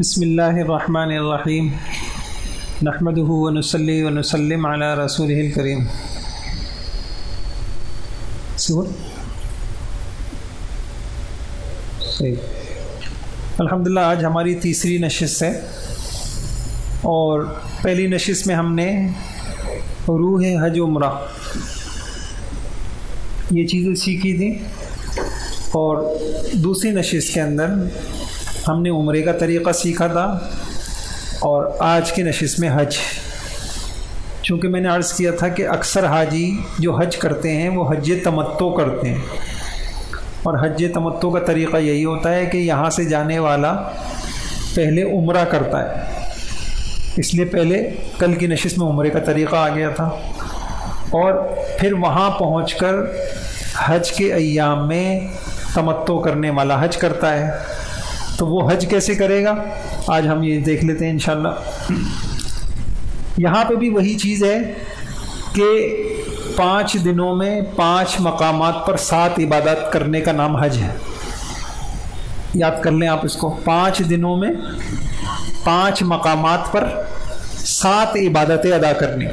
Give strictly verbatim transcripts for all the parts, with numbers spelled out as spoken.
بسم اللہ الرحمن الرحیم نحمده ونصلی ونسلم علی رسولہ الکریم. صحیح. الحمدللہ آج ہماری تیسری نشست ہے اور پہلی نشست میں ہم نے روح حج عمرہ یہ چیزیں سیکھی تھیں اور دوسری نشست کے اندر ہم نے عمرے کا طریقہ سیکھا تھا اور آج کی نشست میں حج. چونکہ میں نے عرض کیا تھا کہ اکثر حاجی جو حج کرتے ہیں وہ حج تمتع کرتے ہیں اور حج تمتع کا طریقہ یہی ہوتا ہے کہ یہاں سے جانے والا پہلے عمرہ کرتا ہے. اس لیے پہلے کل کی نشست میں عمرے کا طریقہ آ گیا تھا اور پھر وہاں پہنچ کر حج کے ایام میں تمتع کرنے والا حج کرتا ہے. تو وہ حج کیسے کرے گا آج ہم یہ دیکھ لیتے ہیں انشاءاللہ. یہاں پہ بھی وہی چیز ہے کہ پانچ دنوں میں پانچ مقامات پر سات عبادات کرنے کا نام حج ہے. یاد کر لیں آپ اس کو. پانچ دنوں میں پانچ مقامات پر سات عبادتیں ادا کرنی.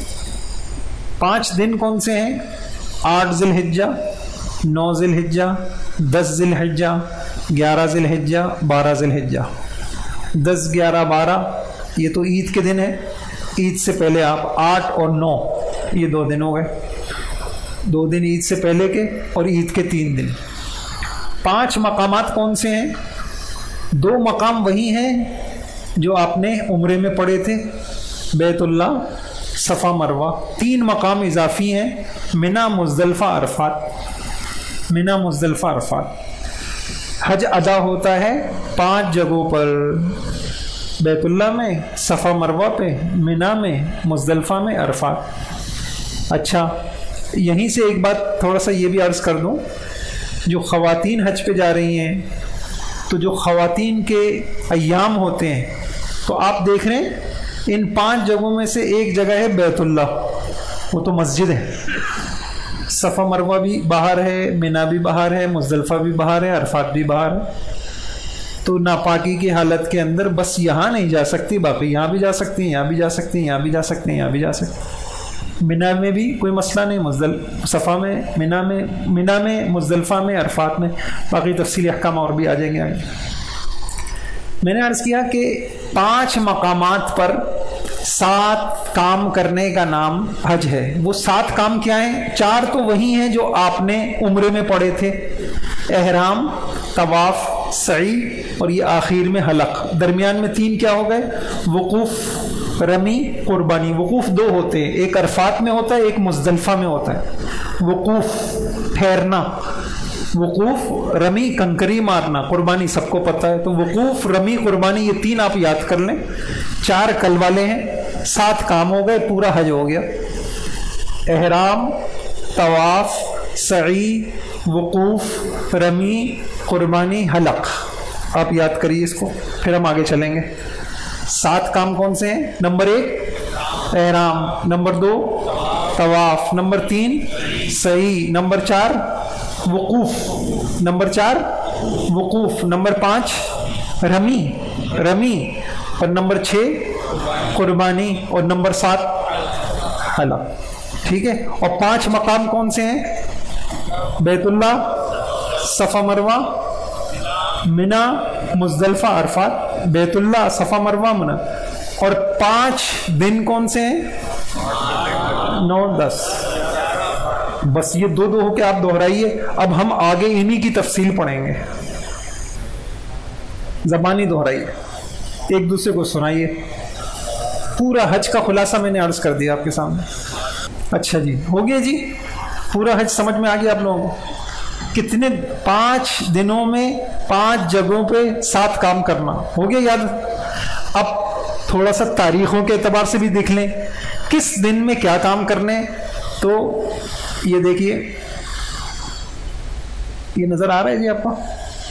پانچ دن کون سے ہیں؟ آٹھ ذی الحجہ، نو ذی الحجہ، دس ذی الحجہ، گیارہ ذی الحجہ، بارہ ذی الحجہ. دس گیارہ بارہ یہ تو عید کے دن ہے. عید سے پہلے آپ آٹھ اور نو یہ دو دن ہو گئے. دو دن عید سے پہلے کے اور عید کے تین دن. پانچ مقامات کون سے ہیں؟ دو مقام وہی ہیں جو آپ نے عمرے میں پڑھے تھے، بیت اللہ، صفا مروہ. تین مقام اضافی ہیں، منا، مزدلفہ، عرفات. منا، مزدلفہ، عرفات. حج ادا ہوتا ہے پانچ جگہوں پر، بیت اللہ میں، صفا مروہ پہ، منا میں، مزدلفہ میں، عرفات. اچھا یہیں سے ایک بات تھوڑا سا یہ بھی عرض کر دوں، جو خواتین حج پہ جا رہی ہیں تو جو خواتین کے ایام ہوتے ہیں تو آپ دیکھ رہے ہیں ان پانچ جگہوں میں سے ایک جگہ ہے بیت اللہ، وہ تو مسجد ہے. صفا مروہ بھی باہر ہے، منا بھی باہر ہے، مزدلفہ بھی باہر ہے، عرفات بھی باہر ہے. تو ناپاکی کی حالت کے اندر بس یہاں نہیں جا سکتی، باقی یہاں بھی جا سکتی ہیں، یہاں بھی جا سکتی ہیں، یہاں بھی جا سکتے ہیں، یہاں بھی جا سکتے ہیں. منا میں بھی کوئی مسئلہ نہیں، مزدل صفا میں، منا میں، منا میں، مزدلفہ میں، عرفات میں. باقی تفصیلی احکام اور بھی آ جائیں گے آگے. میں نے عرض کیا کہ پانچ مقامات پر سات کام کرنے کا نام حج ہے. وہ سات کام کیا ہیں؟ چار تو وہی ہیں جو آپ نے عمرے میں پڑھے تھے، احرام، طواف، سعی اور یہ آخر میں حلق. درمیان میں تین کیا ہو گئے؟ وقوف، رمی، قربانی. وقوف دو ہوتے ہیں، ایک عرفات میں ہوتا ہے، ایک مزدلفہ میں ہوتا ہے. وقوف ٹھہرنا، وقوف، رمی کنکری مارنا، قربانی سب کو پتہ ہے. تو وقوف، رمی، قربانی یہ تین آپ یاد کر لیں. چار کل والے ہیں، سات کام ہو گئے، پورا حج ہو گیا. احرام، طواف، سعی، وقوف، رمی، قربانی، حلق. آپ یاد کریے اس کو، پھر ہم آگے چلیں گے. سات کام کون سے ہیں؟ نمبر ایک احرام، نمبر دو طواف، نمبر تین سعی، نمبر چار وقوف، نمبر چار وقوف، نمبر پانچ رمی رمی اور نمبر چھ قربانی اور نمبر سات حلق. ٹھیک ہے. اور پانچ مقام کون سے ہیں؟ بیت اللہ، صفا مروہ، منا، مزدلفہ، عرفات. بیت اللہ، صفا مروہ، منا. اور پانچ دن کون سے ہیں؟ نو، دس. بس یہ دو دو ہو کے آپ دہرائیے. اب ہم آگے انہی کی تفصیل پڑھیں گے. زبانی دہرائیے، ایک دوسرے کو سنائیے. پورا حج کا خلاصہ میں نے عرض کر دیا آپ کے سامنے. اچھا جی، ہو گیا جی. پورا حج سمجھ میں آ گیا آپ لوگوں کو. کتنے پانچ دنوں میں پانچ جگہوں پہ سات کام کرنا ہو گیا یاد. اب تھوڑا سا تاریخوں کے اعتبار سے بھی دیکھ لیں کس دن میں کیا کام کرنے. تو یہ دیکھیے، یہ نظر آ رہا ہے جی آپ کو.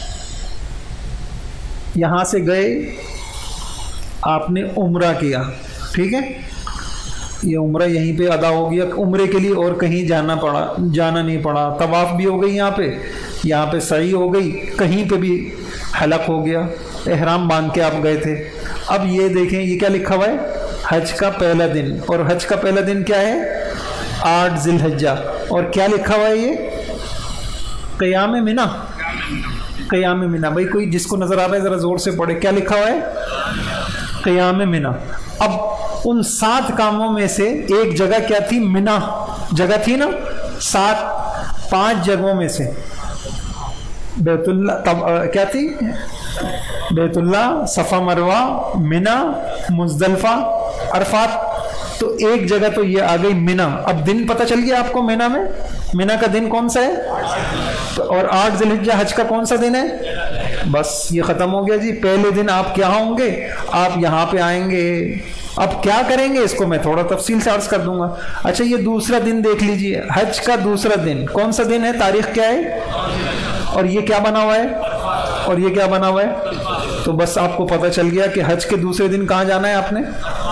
یہاں سے گئے، آپ نے عمرہ کیا، ٹھیک ہے. یہ عمرہ یہیں پہ ادا ہو گیا. عمرے کے لیے اور کہیں جانا پڑا جانا نہیں پڑا. طواف بھی ہو گئی، یہاں پہ یہاں پہ سعی ہو گئی، کہیں پہ بھی حلق ہو گیا. احرام باندھ کے آپ گئے تھے. اب یہ دیکھیں یہ کیا لکھا ہوا ہے؟ حج کا پہلا دن. اور حج کا پہلا دن کیا ہے؟ آٹھ ذی الحجہ. اور کیا لکھا ہوا ہے؟ یہ قیام منی. قیام منی. بھائی کوئی جس کو نظر آ رہا ہے ذرا زور سے پڑھے. کیا لکھا ہوا ہے؟ قیام منی. اب ان سات کاموں میں سے ایک جگہ کیا تھی؟ منی جگہ تھی نا. سات پانچ جگہوں میں سے بیت اللہ تب کیا تھی؟ بیت اللہ، صفا مروہ، منی، مزدلفہ، عرفات. تو ایک جگہ تو یہ آ گئی منی. اب دن پتہ چل گیا آپ کو منی میں. منی کا دن کون سا ہے؟ اور آٹھ ذی الحجہ حج کا کون سا دن ہے؟ بس یہ ختم ہو گیا جی. پہلے دن آپ کیا ہوں گے؟ آپ یہاں پہ آئیں گے. اب کیا کریں گے اس کو میں تھوڑا تفصیل سے عرض کر دوں گا. اچھا یہ دوسرا دن دیکھ لیجئے. حج کا دوسرا دن کون سا دن ہے؟ تاریخ کیا ہے؟ اور یہ کیا بنا ہوا ہے؟ اور یہ کیا بنا ہوا ہے؟ تو بس آپ کو پتہ چل گیا کہ حج کے دوسرے دن کہاں جانا ہے. آپ نے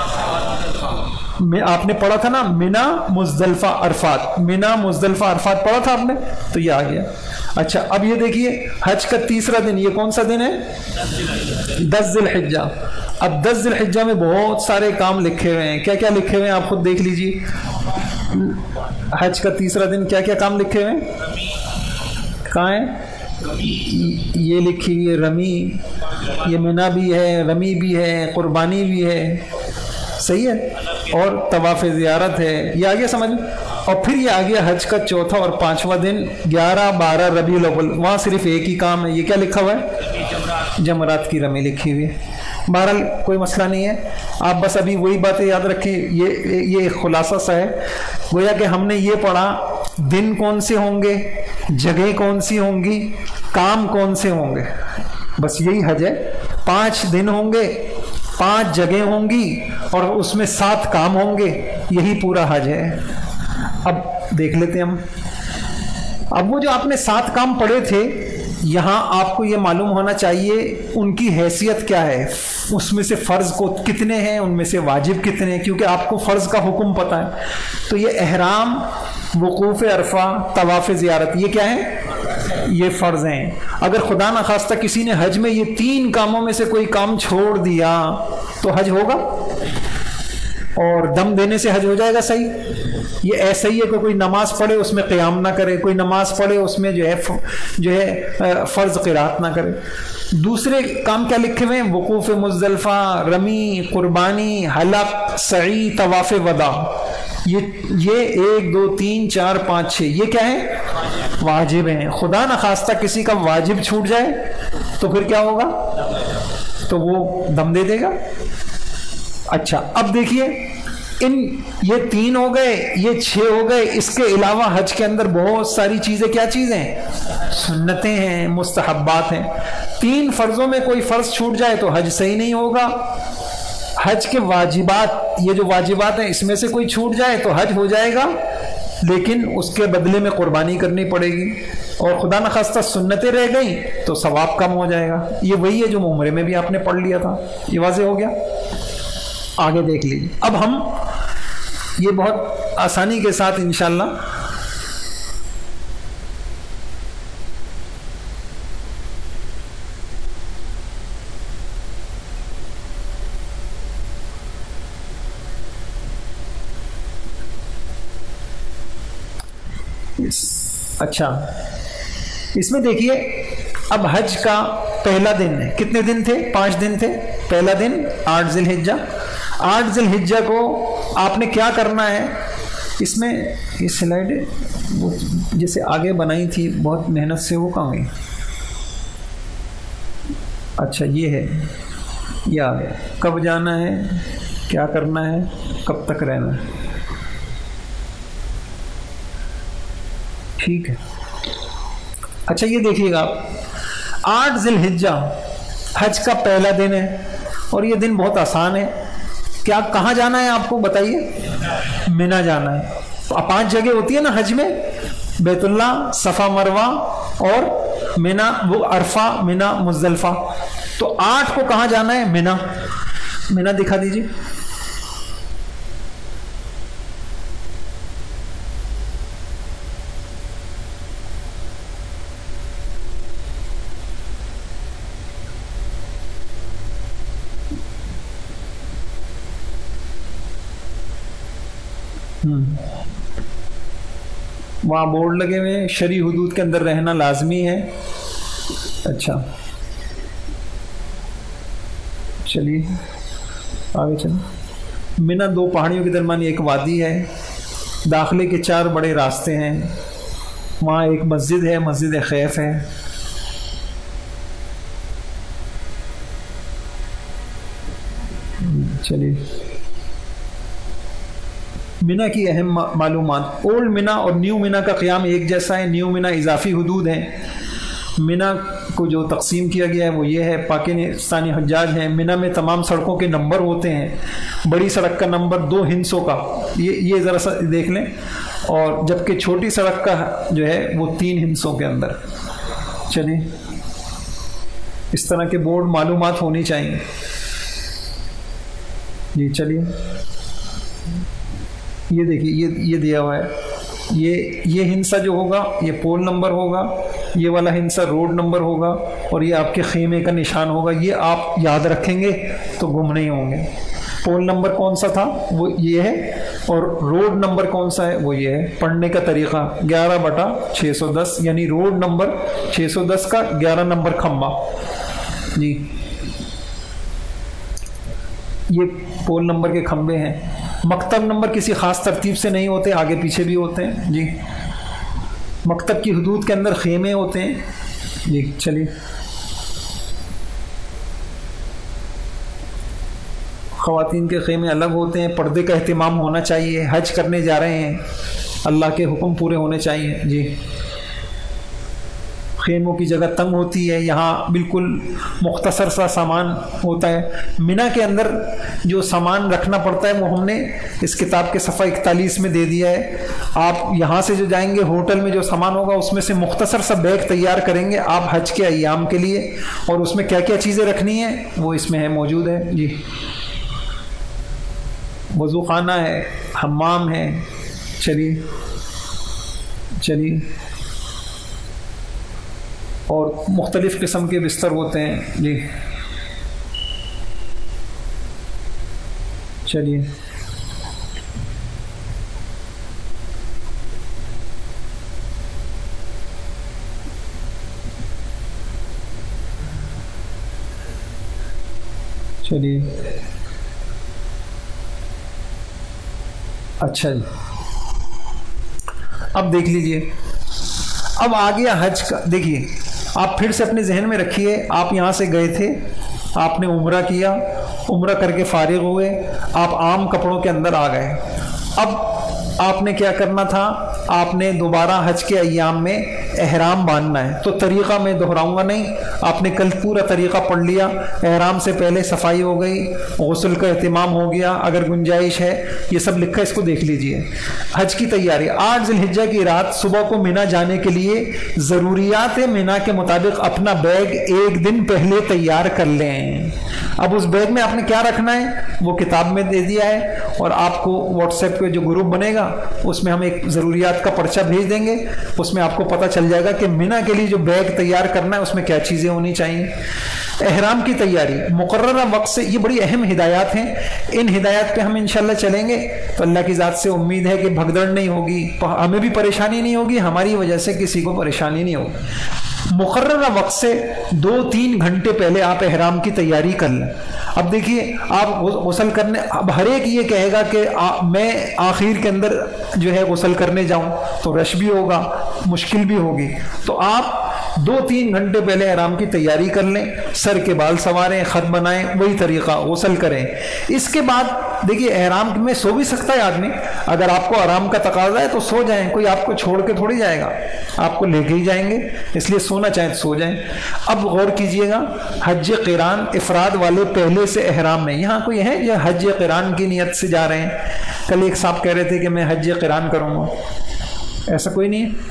آپ نے پڑھا تھا نا منی مزدلفہ عرفات. منی مزدلفہ عرفات پڑھا تھا آپ نے. تو یہ آ گیا. اچھا اب یہ دیکھیے حج کا تیسرا دن یہ کون سا دن ہے؟ دس ذی الحجہ. اب دس ذی الحجہ میں بہت سارے کام لکھے ہوئے ہیں. کیا کیا لکھے ہوئے ہیں آپ خود دیکھ لیجیے. حج کا تیسرا دن کیا کیا کام لکھے ہوئے ہیں؟ کہاں ہے؟ یہ لکھی ہوئی ہے رمی. یہ منی بھی ہے، رمی بھی ہے، قربانی بھی ہے. صحیح ہے. اور طواف زیارت ہے. یہ آ گیا سمجھ. اور پھر یہ آ گیا حج کا چوتھا اور پانچواں دن گیارہ بارہ ربیع الاول. وہاں صرف ایک ہی کام ہے. یہ کیا لکھا ہوا ہے؟ جمرات کی رمی لکھی ہوئی ہے. بہرحال کوئی مسئلہ نہیں ہے. آپ بس ابھی وہی باتیں یاد رکھیں. یہ یہ ایک خلاصہ سا ہے. گویا کہ ہم نے یہ پڑھا دن کون سے ہوں گے، جگہیں کون سی ہوں گی، کام کون سے ہوں گے. بس یہی حج ہے. پانچ دن ہوں گے، پانچ جگہیں ہوں گی اور اس میں سات کام ہوں گے. یہی پورا حج ہے. اب دیکھ لیتے ہیں ہم. اب وہ جو آپ نے سات کام پڑھے تھے یہاں آپ کو یہ معلوم ہونا چاہیے ان کی حیثیت کیا ہے. اس میں سے فرض کو کتنے ہیں، ان میں سے واجب کتنے ہیں، کیونکہ آپ کو فرض کا حکم پتہ ہے. تو یہ احرام، وقوف عرفہ، طواف زیارت یہ کیا ہے؟ یہ فرض ہیں. اگر خدا نخواستہ کسی نے حج میں یہ تین کاموں میں سے کوئی کام چھوڑ دیا تو حج ہوگا؟ اور دم دینے سے حج ہو جائے گا؟ صحیح. یہ ایسا ہی ہے کہ کوئی نماز پڑھے اس میں قیام نہ کرے، کوئی نماز پڑھے اس میں جو ہے جو ہے فرض قرات نہ کرے. دوسرے کام کیا لکھے ہوئے ہیں؟ وقوف مزدلفہ، رمی، قربانی، حلق، سعی، طواف وداع. یہ یہ ایک دو تین چار پانچ چھ یہ کیا ہے؟ واجب ہیں. خدا نخواستہ کسی کا واجب چھوٹ جائے تو پھر کیا ہوگا؟ تو وہ دم دے دے گا. اچھا اب دیکھیے ان یہ تین ہو گئے، یہ چھ ہو گئے. اس کے علاوہ حج کے اندر بہت ساری چیزیں کیا چیزیں ہیں؟ سنتیں ہیں، مستحبات ہیں. تین فرضوں میں کوئی فرض چھوٹ جائے تو حج صحیح نہیں ہوگا. حج کے واجبات، یہ جو واجبات ہیں اس میں سے کوئی چھوٹ جائے تو حج ہو جائے گا لیکن اس کے بدلے میں قربانی کرنی پڑے گی. اور خدا نخواستہ سنتیں رہ گئیں تو ثواب کم ہو جائے گا. یہ وہی ہے جو عمرے میں بھی آپ نے پڑھ لیا تھا. یہ واضح ہو گیا. آگے دیکھ لیجیے. اب ہم یہ بہت آسانی کے ساتھ انشاءاللہ اچھا اس میں دیکھیے اب حج کا پہلا دن ہے. کتنے دن تھے؟ پانچ دن تھے. پہلا دن آٹھ ذی الحجہ. آٹھ ذی الحجہ کو آپ نے کیا کرنا ہے؟ اس میں یہ سلائڈ وہ جیسے آگے بنائی تھی بہت محنت سے، وہ کہاں گئی؟ اچھا یہ ہے، یہ آ گیا. کب جانا ہے، کیا کرنا ہے، کب تک رہنا ہے. ٹھیک ہے. اچھا یہ دیکھیے گا آٹھ ذی الحجہ حج کا پہلا دن ہے اور یہ دن بہت آسان ہے. کیا کہاں جانا ہے آپ کو بتائیے؟ منی جانا ہے. پانچ جگہ ہوتی ہے نا حج میں، بیت اللہ، صفا مروہ اور منی، وہ عرفہ، منی، مزدلفہ. تو آٹھ کو کہاں جانا ہے؟ منی. منی دکھا دیجیے. وہاں بورڈ لگے ہوئے ہیں، شرعی حدود کے اندر رہنا لازمی ہے. اچھا چلیے آگے چلیں. منا دو پہاڑیوں کے درمیان ایک وادی ہے، داخلے کے چار بڑے راستے ہیں، وہاں ایک مسجد ہے، مسجد خیف ہے. چلیے منا کی اہم معلومات. اولڈ منا اور نیو منا کا قیام ایک جیسا ہے. نیو منا اضافی حدود ہیں. منا کو جو تقسیم کیا گیا ہے وہ یہ ہے. پاکستانی حجاج ہیں. منا میں تمام سڑکوں کے نمبر ہوتے ہیں. بڑی سڑک کا نمبر دو ہندسوں کا، یہ یہ ذرا سا دیکھ لیں، اور جبکہ چھوٹی سڑک کا جو ہے وہ تین ہندسوں کے اندر. چلیے اس طرح کے بورڈ معلومات ہونی چاہیے. جی چلیے یہ دیکھیے یہ یہ دیا ہوا ہے. یہ یہ ہندسہ جو ہوگا یہ پول نمبر ہوگا، یہ والا ہندسہ روڈ نمبر ہوگا، اور یہ آپ کے خیمے کا نشان ہوگا. یہ آپ یاد رکھیں گے تو گم نہیں ہوں گے. پول نمبر کون سا تھا وہ یہ ہے، اور روڈ نمبر کون سا ہے وہ یہ ہے. پڑھنے کا طریقہ گیارہ بٹا چھ سو دس، یعنی روڈ نمبر چھ سو دس کا گیارہ نمبر کھمبا. جی یہ پول نمبر کے کھمبے ہیں. مکتب نمبر کسی خاص ترتیب سے نہیں ہوتے، آگے پیچھے بھی ہوتے ہیں. جی مکتب کی حدود کے اندر خیمے ہوتے ہیں. جی چلیے خواتین کے خیمے الگ ہوتے ہیں. پردے کا اہتمام ہونا چاہیے. حج کرنے جا رہے ہیں، اللہ کے حکم پورے ہونے چاہیے. جی خیموں کی جگہ تنگ ہوتی ہے، یہاں بالکل مختصر سا سامان ہوتا ہے. منا کے اندر جو سامان رکھنا پڑتا ہے وہ ہم نے اس کتاب کے صفحہ اکتالیس میں دے دیا ہے. آپ یہاں سے جو جائیں گے ہوٹل میں جو سامان ہوگا اس میں سے مختصر سا بیگ تیار کریں گے آپ حج کے ایام کے لیے، اور اس میں کیا کیا چیزیں رکھنی ہیں وہ اس میں ہے موجود ہے. جی وضو خانہ ہے، حمام ہے. چلیے چلیے اور مختلف قسم کے بستر ہوتے ہیں. جی چلیے چلیے اچھا جی اب دیکھ لیجئے. اب آ گیا حج کا. دیکھیے آپ پھر سے اپنے ذہن میں رکھیے، آپ یہاں سے گئے تھے، آپ نے عمرہ کیا، عمرہ کر کے فارغ ہوئے، آپ عام کپڑوں کے اندر آ گئے. اب آپ نے کیا کرنا تھا؟ آپ نے دوبارہ حج کے ایام میں احرام باندھنا ہے. تو طریقہ میں دہراؤں گا نہیں، آپ نے کل پورا طریقہ پڑھ لیا. احرام سے پہلے صفائی ہو گئی، غسل کا اہتمام ہو گیا اگر گنجائش ہے، یہ سب لکھا، اس کو دیکھ لیجئے. حج کی تیاری آٹھ ذی الحجہ کی رات صبح کو مینا جانے کے لیے ضروریات مینا کے مطابق اپنا بیگ ایک دن پہلے تیار کر لیں. اب اس بیگ میں آپ نے کیا رکھنا ہے وہ کتاب میں دے دیا ہے، اور آپ کو واٹس ایپ پہ جو گروپ بنے گا اس میں ہم ایک ضروریات کا پرچہ بھیج دیں گے. اس میں آپ کو پتہ چل جائے گا کہ مینا کے لیے جو بیگ تیار کرنا ہے اس میں کیا چیزیں ہونی چاہیے. احرام کی تیاری مقررہ وقت سے، یہ بڑی اہم ہدایات ہیں. ان ہدایات پہ ہم انشاءاللہ چلیں گے تو اللہ کی ذات سے امید ہے کہ بھگدڑ نہیں ہوگی، ہمیں بھی پریشانی نہیں ہوگی، ہماری وجہ سے کسی کو پریشانی نہیں ہوگی. مقررہ وقت سے دو تین گھنٹے پہلے آپ احرام کی تیاری کر لیں. اب دیکھیے آپ غسل کرنے، اب ہر ایک یہ کہے گا کہ میں آخر کے اندر جو ہے غسل کرنے جاؤں تو رش بھی ہوگا، مشکل بھی ہوگی. تو آپ دو تین گھنٹے پہلے احرام کی تیاری کر لیں، سر کے بال سنواریں، خط بنائیں، وہی طریقہ غسل کریں. اس کے بعد دیکھیے احرام میں سو بھی سکتا ہے آدمی، اگر آپ کو آرام کا تقاضا ہے تو سو جائیں، کوئی آپ کو چھوڑ کے تھوڑی جائے گا، آپ کو لے کے ہی جائیں گے، اس لیے سونا چاہیں تو سو جائیں. اب غور کیجئے گا، حج قران افراد والے پہلے سے احرام نہیں. یہاں کوئی ہے جو حج قران کی نیت سے جا رہے ہیں؟ کل ایک صاحب کہہ رہے تھے کہ میں حج قران کروں گا، ایسا کوئی نہیں ہے.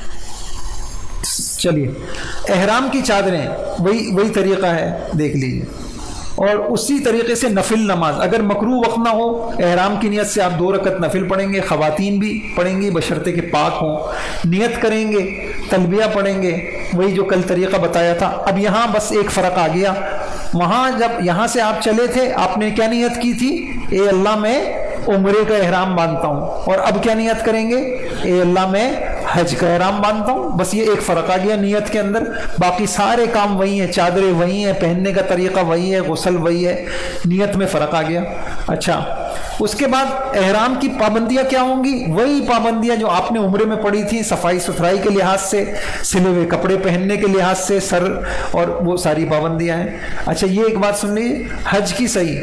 چلیے احرام کی چادریں وہی وہی طریقہ ہے، دیکھ لیجیے. اور اسی طریقے سے نفل نماز اگر مکروہ وقت نہ ہو، احرام کی نیت سے آپ دو رکعت نفل پڑھیں گے، خواتین بھی پڑھیں گی بشرطے کہ پاک ہوں. نیت کریں گے، تلبیہ پڑھیں گے، وہی جو کل طریقہ بتایا تھا. اب یہاں بس ایک فرق آ گیا. وہاں جب یہاں سے آپ چلے تھے آپ نے کیا نیت کی تھی؟ اے اللہ میں عمرے کا احرام باندھتا ہوں اور اب کیا نیت کریں گے؟ اے اللہ میں حج کا احرام باندھتا ہوں. بس یہ ایک فرق آ گیا نیت کے اندر. باقی سارے کام وہی ہیں, چادریں وہی ہیں, پہننے کا طریقہ وہی ہے, غسل وہی ہے, نیت میں فرق آ گیا. اچھا, اس کے بعد احرام کی پابندیاں کیا ہوں گی؟ وہی پابندیاں جو آپ نے عمرے میں پڑھی تھیں, صفائی ستھرائی کے لحاظ سے, سلے ہوئے کپڑے پہننے کے لحاظ سے, سر اور وہ ساری پابندیاں ہیں. اچھا, یہ ایک بات سن لیجیے, حج کی صحیح.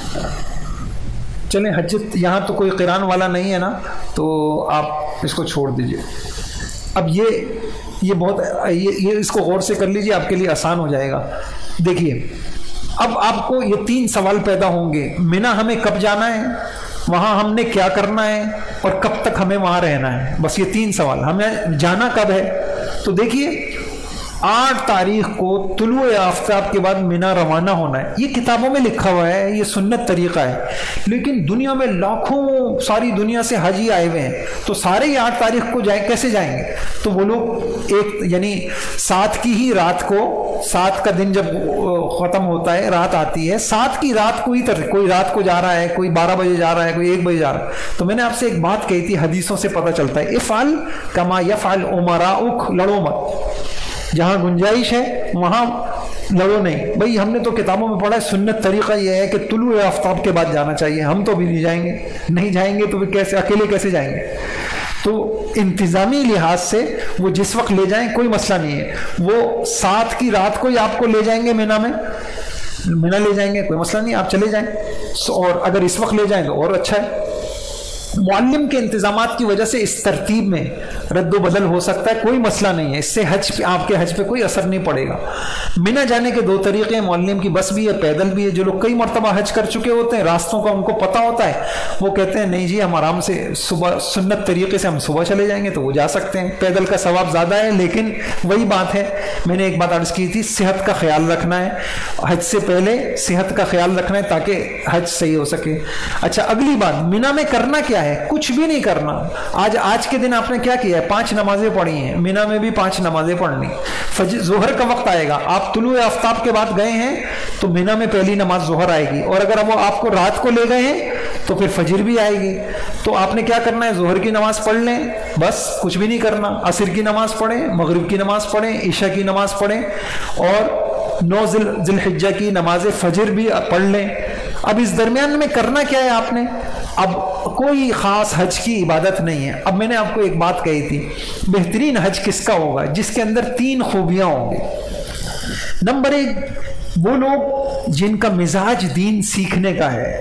چلیں حج یہاں تو کوئی قران والا نہیں ہے نا, تو آپ اس کو چھوڑ دیجئے. اب یہ یہ بہت یہ, یہ اس کو غور سے کر لیجئے, آپ کے لیے آسان ہو جائے گا. دیکھیے, اب آپ کو یہ تین سوال پیدا ہوں گے. مینا ہمیں کب جانا ہے, وہاں ہم نے کیا کرنا ہے, اور کب تک ہمیں وہاں رہنا ہے. بس یہ تین سوال. ہمیں جانا کب ہے؟ تو دیکھیے, آٹھ تاریخ کو طلوع آفتاب کے بعد مینا روانہ ہونا ہے. یہ کتابوں میں لکھا ہوا ہے, یہ سنت طریقہ ہے, لیکن دنیا میں لاکھوں, ساری دنیا سے حاجی آئے ہوئے ہیں, تو سارے ہی آٹھ تاریخ کو جائیں, کیسے جائیں گے؟ تو وہ لوگ ایک یعنی سات کی ہی رات کو, سات کا دن جب ختم ہوتا ہے, رات آتی ہے, سات کی رات کو ہی تر, کوئی رات کو جا رہا ہے, کوئی بارہ بجے جا رہا ہے, کوئی ایک بجے جا رہا ہے. تو میں نے آپ سے ایک بات کہی تھی, حدیثوں سے پتہ چلتا ہے, افعل کما یفعل امراؤک, لڑو مت. جہاں گنجائش ہے وہاں لڑو نہیں. بھئی ہم نے تو کتابوں میں پڑھا ہے, سنت طریقہ یہ ہے کہ طلوع آفتاب کے بعد جانا چاہیے. ہم تو بھی نہیں جائیں گے, نہیں جائیں گے تو پھر کیسے, اکیلے کیسے جائیں گے؟ تو انتظامی لحاظ سے وہ جس وقت لے جائیں کوئی مسئلہ نہیں ہے. وہ سات کی رات کو ہی آپ کو لے جائیں گے مینا میں, مینا لے جائیں گے, کوئی مسئلہ نہیں, آپ چلے جائیں. اور اگر اس وقت لے جائیں تو اور اچھا ہے. معلم کے انتظامات کی وجہ سے اس ترتیب میں رد و بدل ہو سکتا ہے, کوئی مسئلہ نہیں ہے. اس سے حج پہ, آپ کے حج پہ کوئی اثر نہیں پڑے گا. مینا جانے کے دو طریقے ہیں, معلم کی بس بھی ہے, پیدل بھی ہے. جو لوگ کئی مرتبہ حج کر چکے ہوتے ہیں, راستوں کا ان کو پتہ ہوتا ہے, وہ کہتے ہیں نہیں جی ہم آرام سے صبح سنت طریقے سے ہم صبح چلے جائیں گے, تو وہ جا سکتے ہیں. پیدل کا ثواب زیادہ ہے, لیکن وہی بات ہے, میں نے ایک بات عرض کی تھی, صحت کا خیال رکھنا ہے. حج سے پہلے صحت کا خیال رکھنا ہے تاکہ حج صحیح ہو سکے. اچھا, اگلی بات, مینا میں کرنا کیا ہے؟ کچھ بھی نہیں کرنا. آج آج کے دن آپ نے کیا کیا ہے؟ پانچ نمازیں پڑھی ہیں. مینا میں بھی پانچ نمازیں پڑھنی. فجر ظہر کا وقت آئے گا, آپ طلوع آفتاب کے بعد گئے ہیں تو مینا میں پہلی نماز ظہر آئے گی, اور اگر وہ آپ کو رات کو لے گئے ہیں تو پھر فجر بھی آئے گی. تو آپ نے کیا کرنا ہے؟ ظہر کی نماز پڑھ لیں, بس کچھ بھی نہیں کرنا. عصر کی نماز پڑھیں, مغرب کی نماز پڑھیں, عشاء کی نماز پڑھیں, اور نو ذی الحجہ کی نماز فجر بھی پڑھ لیں. اب اس درمیان میں کرنا کیا ہے آپ نے؟ اب کوئی خاص حج کی عبادت نہیں ہے. اب میں نے آپ کو ایک بات کہی تھی, بہترین حج کس کا ہوگا؟ جس کے اندر تین خوبیاں ہوں گی. نمبر ایک, وہ لوگ جن کا مزاج دین سیکھنے کا ہے,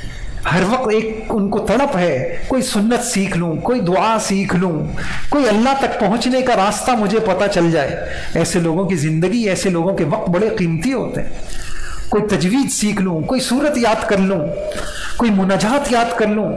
ہر وقت ایک ان کو تڑپ ہے, کوئی سنت سیکھ لوں, کوئی دعا سیکھ لوں, کوئی اللہ تک پہنچنے کا راستہ مجھے پتہ چل جائے. ایسے لوگوں کی زندگی, ایسے لوگوں کے وقت بڑے قیمتی ہوتے ہیں. کوئی تجوید سیکھ لوں, کوئی سورت یاد کر لوں, کوئی مناجات یاد کر لوں,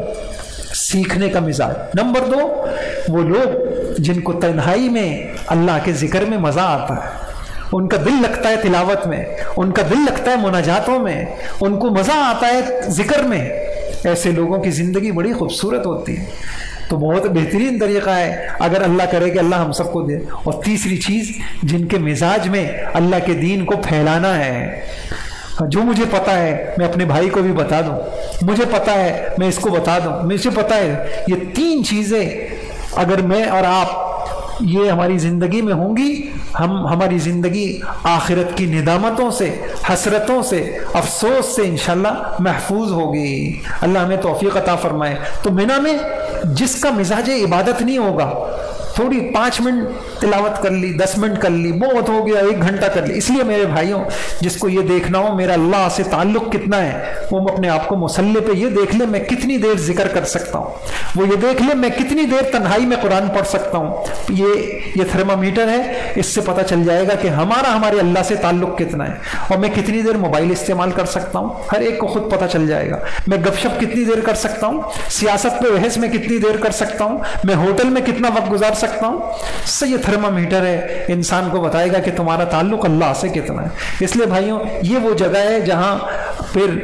سیکھنے کا مزاج. نمبر دو, وہ لوگ جن کو تنہائی میں اللہ کے ذکر میں مزہ آتا ہے, ان کا دل لگتا ہے تلاوت میں, ان کا دل لگتا ہے مناجاتوں میں, ان کو مزہ آتا ہے ذکر میں. ایسے لوگوں کی زندگی بڑی خوبصورت ہوتی ہے. تو بہت بہترین طریقہ ہے, اگر اللہ کرے کہ اللہ ہم سب کو دے. اور تیسری چیز, جن کے مزاج میں اللہ کے دین کو پھیلانا ہے. جو مجھے پتا ہے میں اپنے بھائی کو بھی بتا دوں, مجھے پتا ہے میں اس کو بتا دوں, مجھے پتا ہے. یہ تین چیزیں اگر میں اور آپ یہ ہماری زندگی میں ہوں گی, ہم ہماری زندگی آخرت کی ندامتوں سے, حسرتوں سے, افسوس سے انشاءاللہ محفوظ ہوگی. اللہ ہمیں توفیق عطا فرمائے. تو مینا میں جس کا مزاج عبادت نہیں ہوگا, تھوڑی پانچ منٹ تلاوت کر لی, دس منٹ کر لی, بہت ہو گیا, ایک گھنٹہ کر لی. اس لیے میرے بھائیوں, جس کو یہ دیکھنا ہو میرا اللہ سے تعلق کتنا ہے, وہ اپنے آپ کو مصلی پہ یہ دیکھ لے میں کتنی دیر ذکر کر سکتا ہوں, وہ یہ دیکھ لے میں کتنی دیر تنہائی میں قرآن پڑھ سکتا ہوں. یہ یہ تھرمامیٹر ہے, اس سے پتہ چل جائے گا کہ ہمارا ہمارے اللہ سے تعلق کتنا ہے. اور میں کتنی دیر موبائل استعمال کر سکتا ہوں, ہر ایک کو خود پتہ چل جائے گا. میں گپ شپ کتنی دیر کر سکتا ہوں, سیاست پہ بحث میں کتنی دیر کر سکتا ہوں, میں ہوٹل میں کتنا وقت گزار سکتا ہوں. سے یہ تھرمامیٹر ہے, انسان کو بتائے گا کہ تمہارا تعلق اللہ سے کتنا ہے. اس لیے بھائیوں, یہ وہ جگہ ہے جہاں پھر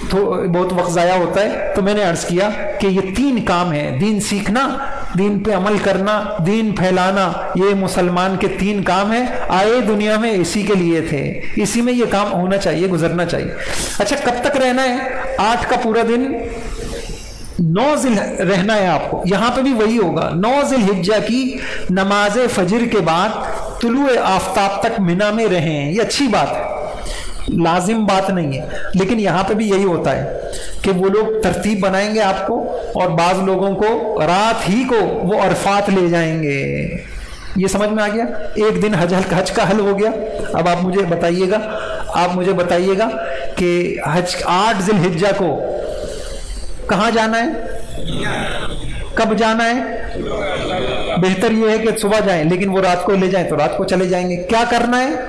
بہت وقت ضائع ہوتا ہے. تو میں نے عرض کیا کہ یہ تین کام ہیں, دین سیکھنا, دین پہ عمل کرنا, دین پھیلانا, یہ مسلمان کے تین کام ہیں. آئے دنیا میں اسی کے لیے تھے, اسی میں یہ کام ہونا چاہیے, گزرنا چاہیے. اچھا, کب تک رہنا ہے؟ آٹھ کا پورا دن نو ذی رہنا ہے آپ کو، یہاں پہ بھی وہی ہوگا، نو ذی الحجہ کی نماز فجر کے بعد طلوع آفتاب تک مینا میں رہیں. یہ اچھی بات ہے، لازم بات نہیں ہے، لیکن یہاں پہ بھی یہی ہوتا ہے کہ وہ لوگ ترتیب بنائیں گے آپ کو، اور بعض لوگوں کو رات ہی کو وہ عرفات لے جائیں گے. یہ سمجھ میں آ گیا؟ ایک دن حج حج کا حل ہو گیا. اب آپ مجھے بتائیے گا آپ مجھے بتائیے گا کہ حج آٹھ ذی الحجہ کو کہاں جانا ہے، کب جانا ہے؟ بہتر یہ ہے کہ صبح جائیں، لیکن وہ رات کو لے جائیں تو رات کو چلے جائیں گے. کیا کرنا ہے؟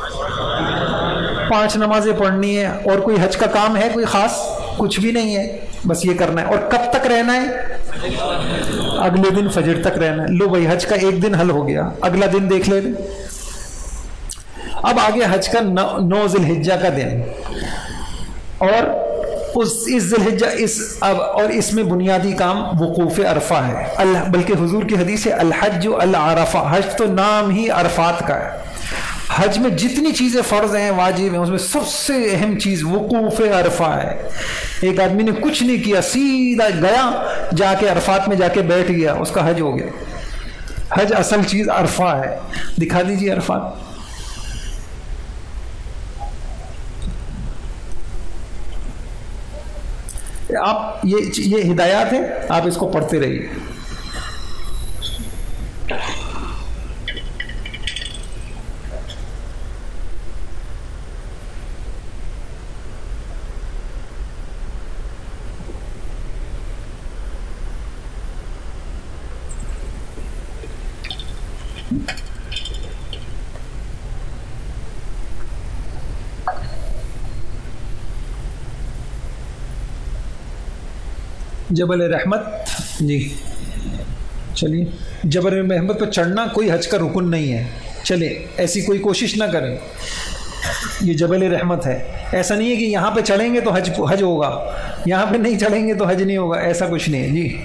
پانچ نمازیں پڑھنی ہے. اور کوئی حج کا کام ہے کوئی خاص؟ کچھ بھی نہیں ہے، بس یہ کرنا ہے. اور کب تک رہنا ہے؟ اگلے دن فجر تک رہنا ہے. لو بھائی، حج کا ایک دن حل ہو گیا. اگلا دن دیکھ لیں. اب آگے حج کا نو ذی الحجہ کا دن، اور اس اس ذی الحجہ اس اب اور اس میں بنیادی کام وقوف عرفہ ہے. اللہ بلکہ حضور کی حدیث ہے الحج العرفہ، حج تو نام ہی عرفات کا ہے. حج میں جتنی چیزیں فرض ہیں واجب ہیں، اس میں سب سے اہم چیز وقوف عرفہ ہے. ایک آدمی نے کچھ نہیں کیا، سیدھا گیا، جا کے عرفات میں جا کے بیٹھ گیا، اس کا حج ہو گیا. حج اصل چیز عرفہ ہے. دکھا دیجیے عرفات. آپ یہ یہ ہدایات ہیں، آپ اس کو پڑھتے رہیے. جبل رحمت، جی چلیے. جبل رحمت پہ چڑھنا کوئی حج کا رکن نہیں ہے. چلے ایسی کوئی کوشش نہ کریں. یہ جبل رحمت ہے. ایسا نہیں ہے کہ یہاں پہ چڑھیں گے تو حج حج ہوگا، یہاں پہ نہیں چڑھیں گے تو حج نہیں ہوگا، ایسا کچھ نہیں ہے. جی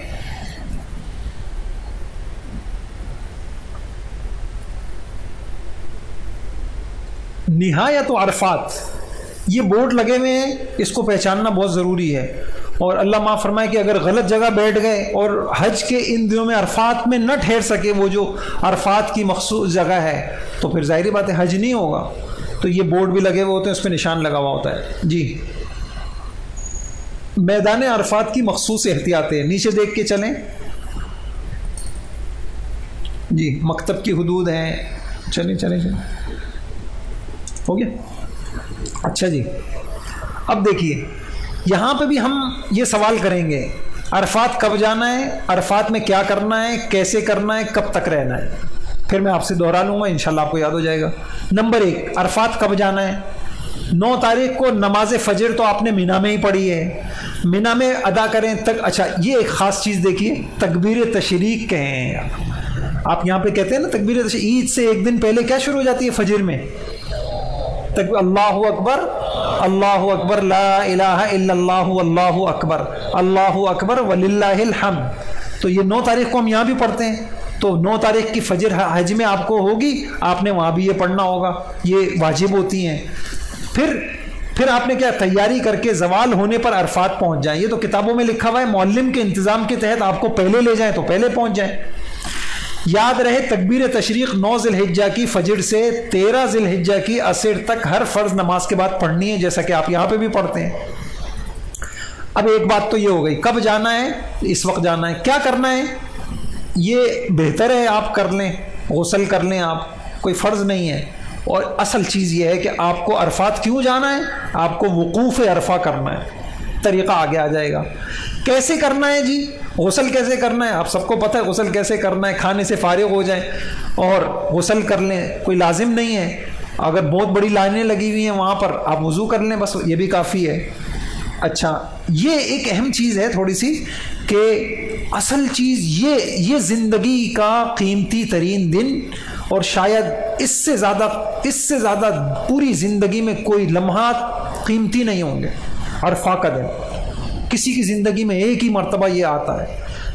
نہایت عرفات، یہ بورڈ لگے ہوئے ہیں، اس کو پہچاننا بہت ضروری ہے. اور اللہ معاف فرمائے کہ اگر غلط جگہ بیٹھ گئے اور حج کے ان دنوں میں عرفات میں نہ ٹھہر سکے، وہ جو عرفات کی مخصوص جگہ ہے، تو پھر ظاہری بات ہے حج نہیں ہوگا. تو یہ بورڈ بھی لگے ہوئے ہوتے ہیں، اس پہ نشان لگا ہوا ہوتا ہے. جی میدان عرفات کی مخصوص احتیاطیں نیچے دیکھ کے چلیں. جی مکتب کی حدود ہیں. چلیں چلیں چلیں ہو گیا. اچھا جی، اب دیکھیے یہاں پہ بھی ہم یہ سوال کریں گے، عرفات کب جانا ہے، عرفات میں کیا کرنا ہے، کیسے کرنا ہے، کب تک رہنا ہے. پھر میں آپ سے دوہرا لوں گا، انشاءاللہ آپ کو یاد ہو جائے گا. نمبر ایک، عرفات کب جانا ہے؟ نو تاریخ کو نماز فجر تو آپ نے مینا میں ہی پڑھی ہے، مینا میں ادا کریں تک. اچھا یہ ایک خاص چیز دیکھیے، تکبیر تشریق کہیں آپ یہاں پہ کہتے ہیں نا تکبیر تشریق. عید سے ایک دن پہلے کیا شروع ہو جاتی ہے فجر میں؟ اللہ اکبر اللہ اکبر لا الہ الا اللہ اللہ اکبر اللہ اکبر وللہ الحمد. تو یہ نو تاریخ کو ہم یہاں بھی پڑھتے ہیں. تو نو تاریخ کی فجر حج میں آپ کو ہوگی، آپ نے وہاں بھی یہ پڑھنا ہوگا، یہ واجب ہوتی ہیں. پھر پھر آپ نے کیا تیاری کر کے زوال ہونے پر عرفات پہنچ جائیں. یہ تو کتابوں میں لکھا ہوا ہے، معلم کے انتظام کے تحت آپ کو پہلے لے جائیں تو پہلے پہنچ جائیں. یاد رہے تکبیر تشریق نو ذی الحجہ کی فجر سے تیرہ ذی الحجہ کی عصر تک ہر فرض نماز کے بعد پڑھنی ہے، جیسا کہ آپ یہاں پہ بھی پڑھتے ہیں. اب ایک بات تو یہ ہو گئی، کب جانا ہے؟ اس وقت جانا ہے. کیا کرنا ہے؟ یہ بہتر ہے آپ کر لیں، غسل کر لیں، آپ کوئی فرض نہیں ہے. اور اصل چیز یہ ہے کہ آپ کو عرفات کیوں جانا ہے؟ آپ کو وقوف عرفہ کرنا ہے. طریقہ آگے آ جائے گا. کیسے کرنا ہے جی؟ غسل کیسے کرنا ہے؟ آپ سب کو پتہ ہے غسل کیسے کرنا ہے. کھانے سے فارغ ہو جائیں اور غسل کر لیں، کوئی لازم نہیں ہے. اگر بہت بڑی لائنیں لگی ہوئی ہیں وہاں پر، آپ وضو کر لیں، بس یہ بھی کافی ہے. اچھا یہ ایک اہم چیز ہے تھوڑی سی، کہ اصل چیز یہ یہ زندگی کا قیمتی ترین دن، اور شاید اس سے زیادہ اس سے زیادہ پوری زندگی میں کوئی لمحات قیمتی نہیں ہوں گے. عرفہ کا دن کسی کی زندگی میں ایک ہی مرتبہ یہ آتا ہے.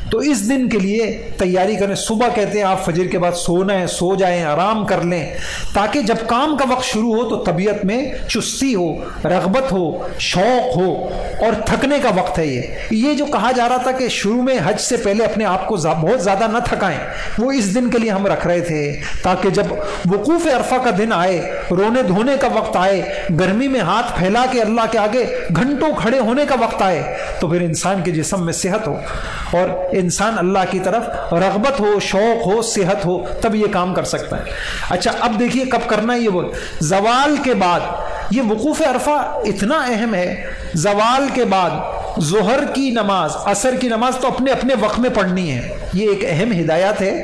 تو اس دن کے لیے تیاری کریں. صبح کہتے ہیں آپ فجر کے بعد سونا ہے, سو جائیں, آرام کر لیں, تاکہ جب کام کا وقت شروع ہو تو طبیعت میں چستی ہو, رغبت ہو, شوق ہو, اور تھکنے کا وقت ہے. یہ یہ جو کہا جا رہا تھا کہ شروع میں حج سے پہلے اپنے آپ کو بہت زیادہ نہ تھکائیں, وہ اس دن کے لیے ہم رکھ رہے تھے, تاکہ جب وقوف عرفہ کا دن آئے, رونے دھونے کا وقت آئے, گرمی میں ہاتھ پھیلا کے اللہ کے آگے گھنٹوں کھڑے ہونے کا وقت آئے, تو پھر انسان کے جسم میں صحت ہو اور انسان اللہ کی طرف رغبت ہو, شوق ہو, صحت ہو, تب یہ کام کر سکتا ہے. اچھا اب دیکھیے کب کرنا ہے یہ, وہ زوال کے بعد. یہ وقوف عرفہ اتنا اہم ہے, زوال کے بعد ظہر کی نماز, عصر کی نماز تو اپنے اپنے وقت میں پڑھنی ہے. یہ ایک اہم ہدایت ہے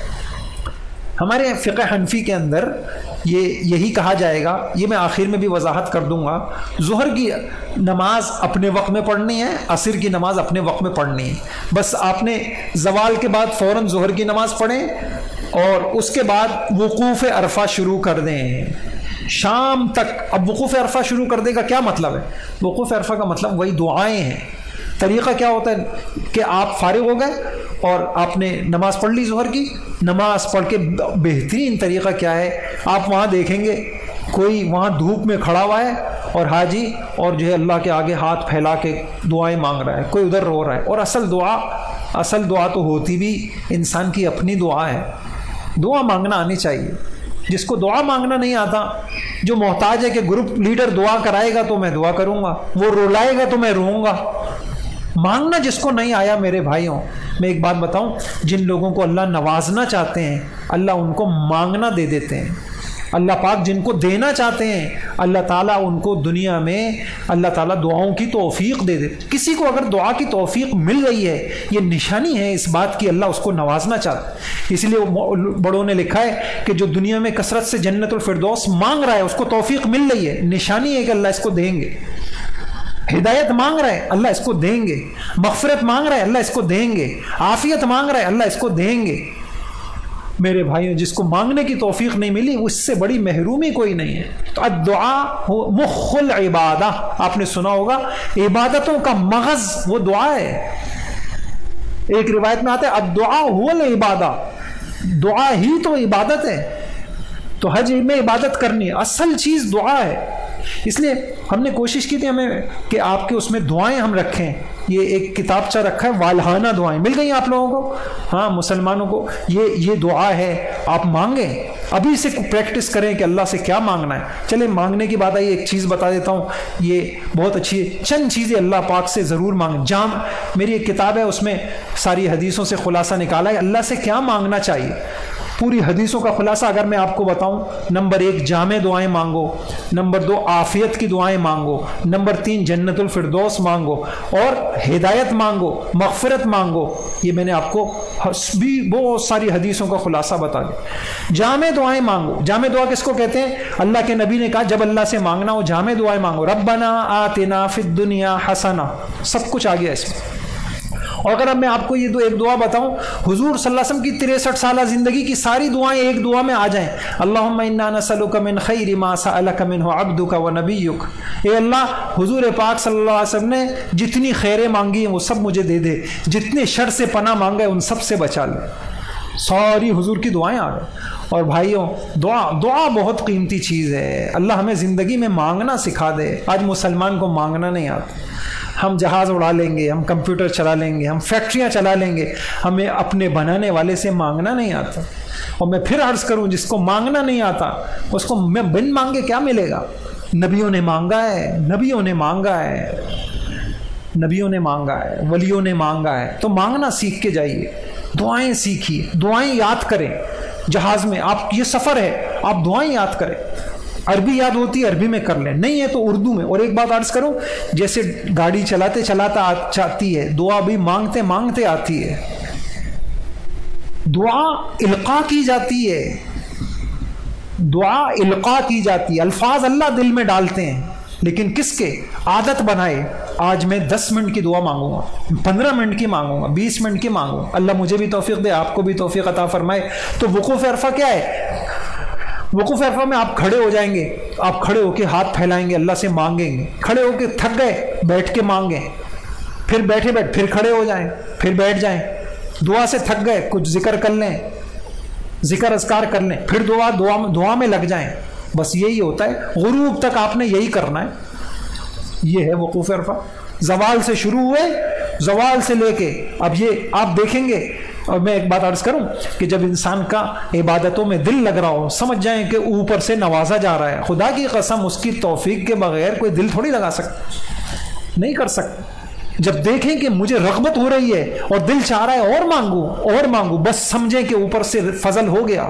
ہمارے فقہ حنفی کے اندر. یہ یہی کہا جائے گا, یہ میں آخر میں بھی وضاحت کر دوں گا. ظہر کی نماز اپنے وقت میں پڑھنی ہے, عصر کی نماز اپنے وقت میں پڑھنی ہے. بس آپ نے زوال کے بعد فوراً ظہر کی نماز پڑھیں اور اس کے بعد وقوف عرفہ شروع کر دیں شام تک. اب وقوف عرفہ شروع کر دے گا کیا مطلب ہے؟ وقوف عرفہ کا مطلب وہی دعائیں ہیں. طریقہ کیا ہوتا ہے کہ آپ فارغ ہو گئے اور آپ نے نماز پڑھ لی ظہر کی. نماز پڑھ کے بہترین طریقہ کیا ہے, آپ وہاں دیکھیں گے کوئی وہاں دھوپ میں کھڑا ہوا ہے اور حاجی اور جو ہے اللہ کے آگے ہاتھ پھیلا کے دعائیں مانگ رہا ہے, کوئی ادھر رو رہا ہے. اور اصل دعا اصل دعا تو ہوتی بھی انسان کی اپنی دعا ہے. دعا مانگنا آنی چاہیے. جس کو دعا مانگنا نہیں آتا, جو محتاج ہے کہ گروپ لیڈر دعا کرائے گا تو میں دعا کروں گا, وہ رولائے گا تو میں روؤں گا. مانگنا جس کو نہیں آیا, میرے بھائیوں میں ایک بات بتاؤں, جن لوگوں کو اللہ نوازنا چاہتے ہیں اللہ ان کو مانگنا دے دیتے ہیں. اللہ پاک جن کو دینا چاہتے ہیں اللہ تعالیٰ ان کو دنیا میں اللہ تعالیٰ دعاؤں کی توفیق دے دیتے. کسی کو اگر دعا کی توفیق مل گئی ہے یہ نشانی ہے اس بات کی اللہ اس کو نوازنا چاہتا ہے. اس لیے بڑوں نے لکھا ہے کہ جو دنیا میں کثرت سے جنت الفردوس مانگ رہا ہے اس کو توفیق مل رہی ہے, نشانی ہے کہ اللہ اس کو دیں گے. ہدایت مانگ رہے ہیں اللہ اس کو دیں گے, مغفرت مانگ رہے ہیں اللہ اس کو دیں گے, عافیت مانگ رہے ہیں اللہ اس کو دیں گے. میرے بھائیوں جس کو مانگنے کی توفیق نہیں ملی اس سے بڑی محرومی کوئی نہیں ہے. تو الدعاء مخ العبادہ, آپ نے سنا ہوگا عبادتوں کا مغز وہ دعا ہے. ایک روایت میں آتا ہے الدعاء هو العبادہ, دعا ہی تو عبادت ہے. تو حج میں عبادت کرنی ہے, اصل چیز دعا ہے. اس لیے ہم نے کوشش کی تھی ہمیں کہ آپ کے اس میں دعائیں ہم رکھیں. یہ ایک کتابچہ رکھا ہے والہانہ دعائیں, مل گئی آپ لوگوں کو؟ ہاں مسلمانوں کو یہ یہ دعا ہے, آپ مانگیں. ابھی سے پریکٹس کریں کہ اللہ سے کیا مانگنا ہے. چلیں مانگنے کی بات آئی, ایک چیز بتا دیتا ہوں, یہ بہت اچھی ہے. چند چیزیں اللہ پاک سے ضرور مانگیں. جام میری ایک کتاب ہے اس میں ساری حدیثوں سے خلاصہ نکالا ہے اللہ سے کیا مانگنا چاہیے. پوری حدیثوں کا خلاصہ اگر میں آپ کو بتاؤں, نمبر ایک جامع دعائیں مانگو, نمبر دو عافیت کی دعائیں مانگو, نمبر تین جنت الفردوس مانگو, اور ہدایت مانگو, مغفرت مانگو. یہ میں نے آپ کو بھی بہت ساری حدیثوں کا خلاصہ بتا دیا. جامع دعائیں مانگو. جامع دعا کس کو کہتے ہیں؟ اللہ کے نبی نے کہا جب اللہ سے مانگنا ہو جامع دعائیں مانگو. ربنا آتنا فی الدنیا حسنہ, سب کچھ آ گیا اس میں. اور اگر اب میں آپ کو یہ دو ایک دعا بتاؤں, حضور صلی اللہ علیہ وسلم کی تریسٹھ سالہ زندگی کی ساری دعائیں ایک دعا میں آ جائیں. اللہم انا نسألک من خیر ما سألک منہ عبدک و نبیک. اے اللہ حضور پاک صلی اللہ علیہ وسلم نے جتنی خیریں مانگی ہیں وہ سب مجھے دے دے, جتنے شر سے پناہ مانگے ان سب سے بچا لے. ساری حضور کی دعائیں آ گئیں. اور بھائیوں دعا دعا بہت قیمتی چیز ہے. اللہ ہمیں زندگی میں مانگنا سکھا دے. آج مسلمان کو مانگنا نہیں آتا. ہم جہاز اڑا لیں گے, ہم کمپیوٹر چلا لیں گے, ہم فیکٹریاں چلا لیں گے, ہمیں اپنے بنانے والے سے مانگنا نہیں آتا. اور میں پھر عرض کروں جس کو مانگنا نہیں آتا اس کو میں بن مانگے کیا ملے گا؟ نبیوں نے مانگا ہے, نبیوں نے مانگا ہے, نبیوں نے مانگا ہے, ولیوں نے مانگا ہے. تو مانگنا سیکھ کے جائیے, دعائیں سیکھیے, دعائیں یاد کریں. جہاز میں آپ یہ سفر ہے آپ دعائیں یاد کریں. عربی یاد ہوتی ہے عربی میں کر لیں, نہیں ہے تو اردو میں. اور ایک بات عرض کروں, جیسے گاڑی چلاتے چلاتا چاہتی ہے دعا بھی مانگتے مانگتے آتی ہے. دعا القاء کی جاتی ہے, دعا القاء کی جاتی ہے. الفاظ اللہ دل میں ڈالتے ہیں لیکن کس کے؟ عادت بنائے. آج میں دس منٹ کی دعا مانگوں گا, پندرہ منٹ کی مانگوں گا, بیس منٹ کی مانگوں. اللہ مجھے بھی توفیق دے, آپ کو بھی توفیق عطا فرمائے. تو وقوف عرفہ کیا ہے؟ وقوف عرفہ میں آپ کھڑے ہو جائیں گے, آپ کھڑے ہو کے ہاتھ پھیلائیں گے, اللہ سے مانگیں گے. کھڑے ہو کے تھک گئے بیٹھ کے مانگیں, پھر بیٹھے بیٹھ پھر کھڑے ہو جائیں, پھر بیٹھ جائیں, دعا سے تھک گئے کچھ ذکر کر لیں، ذکر اذکار کر لیں، پھر دعا دعا دعا میں لگ جائیں، بس یہی ہوتا ہے. غروب تک آپ نے یہی کرنا ہے. یہ ہے وقوف عرفہ. زوال سے شروع ہوئے، زوال سے لے کے اب یہ آپ دیکھیں گے. اور میں ایک بات عرض کروں کہ جب انسان کا عبادتوں میں دل لگ رہا ہو، سمجھ جائیں کہ اوپر سے نوازا جا رہا ہے. خدا کی قسم اس کی توفیق کے بغیر کوئی دل تھوڑی لگا سکتا، نہیں کر سکتا. جب دیکھیں کہ مجھے رغبت ہو رہی ہے اور دل چاہ رہا ہے اور مانگوں اور مانگوں، بس سمجھیں کہ اوپر سے فضل ہو گیا.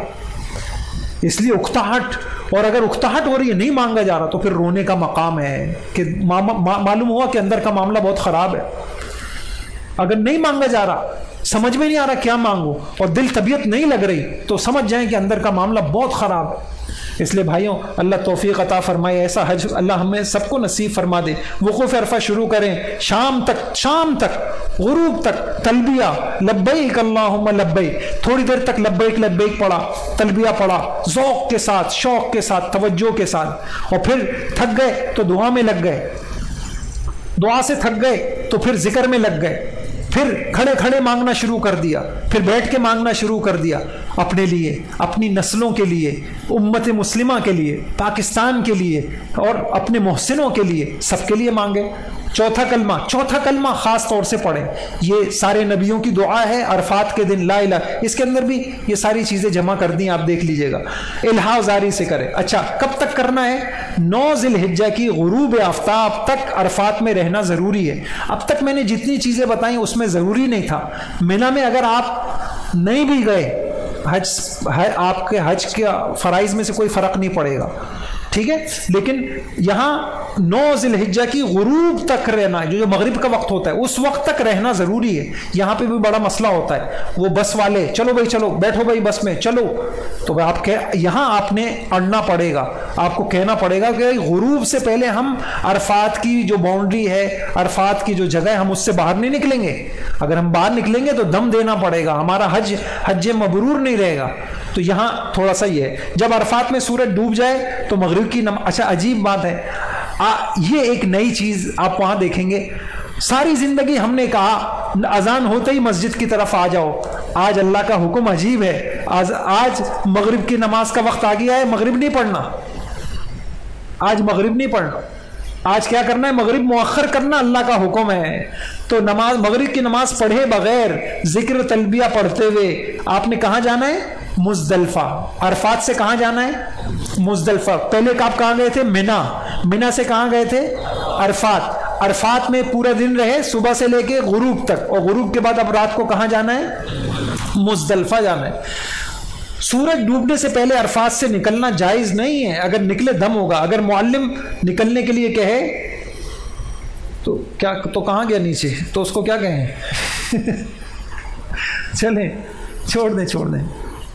اس لیے اکتاہٹ، اور اگر اکتاہٹ ہو رہی ہے نہیں مانگا جا رہا تو پھر رونے کا مقام ہے کہ معلوم ہوا کہ اندر کا معاملہ بہت خراب ہے. اگر نہیں مانگا جا رہا، سمجھ میں نہیں آ رہا کیا مانگوں، اور دل طبیعت نہیں لگ رہی، تو سمجھ جائیں کہ اندر کا معاملہ بہت خراب ہے. اس لیے بھائیوں اللہ توفیق عطا فرمائے، ایسا حج اللہ ہمیں سب کو نصیب فرما دے. وقوف عرفہ شروع کریں، شام تک شام تک غروب تک تلبیہ لبیک اللہم لبیک، تھوڑی دیر تک لبیک لبیک پڑھا، تلبیہ پڑھا، ذوق کے ساتھ، شوق کے ساتھ، توجہ کے ساتھ. اور پھر تھک گئے تو دعا میں لگ گئے، دعا سے تھک گئے تو پھر ذکر میں لگ گئے، پھر کھڑے کھڑے مانگنا شروع کر دیا، پھر بیٹھ کے مانگنا شروع کر دیا. اپنے لیے، اپنی نسلوں کے لیے، امت مسلمہ کے لیے، پاکستان کے لیے، اور اپنے محسنوں کے لیے، سب کے لیے مانگے. چوتھا کلمہ چوتھا کلمہ خاص طور سے پڑھیں. یہ سارے نبیوں کی دعا ہے عرفات کے دن، لا الہ، اس کے اندر بھی یہ ساری چیزیں جمع کر دیں، آپ دیکھ لیجئے گا. الہا زاری سے کریں. اچھا کب تک کرنا ہے؟ نو ذی الحجہ کی غروب آفتاب تک عرفات میں رہنا ضروری ہے. اب تک میں نے جتنی چیزیں بتائیں اس میں ضروری نہیں تھا. مینا میں اگر آپ نہیں بھی گئے، حج آپ کے حج کے فرائض میں سے کوئی فرق نہیں پڑے گا، ٹھیک ہے. لیکن یہاں نو ذی الحجہ کی غروب تک رہنا، جو جو مغرب کا وقت ہوتا ہے اس وقت تک رہنا ضروری ہے. یہاں پہ بھی بڑا مسئلہ ہوتا ہے، وہ بس والے چلو بھائی چلو بیٹھو بھائی بس میں چلو، تو آپ کہ یہاں آپ نے اڑنا پڑے گا، آپ کو کہنا پڑے گا کہ غروب سے پہلے ہم عرفات کی جو باؤنڈری ہے، عرفات کی جو جگہ ہے، ہم اس سے باہر نہیں نکلیں گے. اگر ہم باہر نکلیں گے تو دم دینا پڑے گا، ہمارا حج حج مبرور نہیں رہے گا. تو یہاں تھوڑا سا یہ ہے، جب عرفات میں سورج ڈوب جائے تو مغرب کی نم... اچھا عجیب بات ہے، آ, یہ ایک نئی چیز آپ وہاں دیکھیں گے. ساری زندگی ہم نے کہا اذان ہوتے ہی مسجد کی طرف آ جاؤ. آج اللہ کا حکم عجیب ہے، آج آج مغرب کی نماز کا وقت آ گیا ہے، مغرب نہیں پڑھنا، آج مغرب نہیں پڑھنا. آج کیا کرنا ہے؟ مغرب مؤخر کرنا اللہ کا حکم ہے. تو نماز مغرب کی نماز پڑھے بغیر ذکر تلبیہ پڑھتے ہوئے آپ نے کہاں جانا ہے؟ مزدلفہ. عرفات سے کہاں جانا ہے؟ مزدلفہ. پہلے آپ کہاں گئے تھے؟ منا. منا سے کہاں گئے تھے؟ عرفات. عرفات میں پورا دن رہے صبح سے لے کے غروب تک، اور غروب کے بعد اب رات کو کہاں جانا ہے؟ مزدلفہ جانا ہے. سورج ڈوبنے سے پہلے عرفات سے نکلنا جائز نہیں ہے، اگر نکلے دم ہوگا. اگر معلم نکلنے کے لیے کہے تو کیا تو کہاں گیا نیچے، تو اس کو کیا کہیں؟ چلیں چھوڑ دیں چھوڑ دیں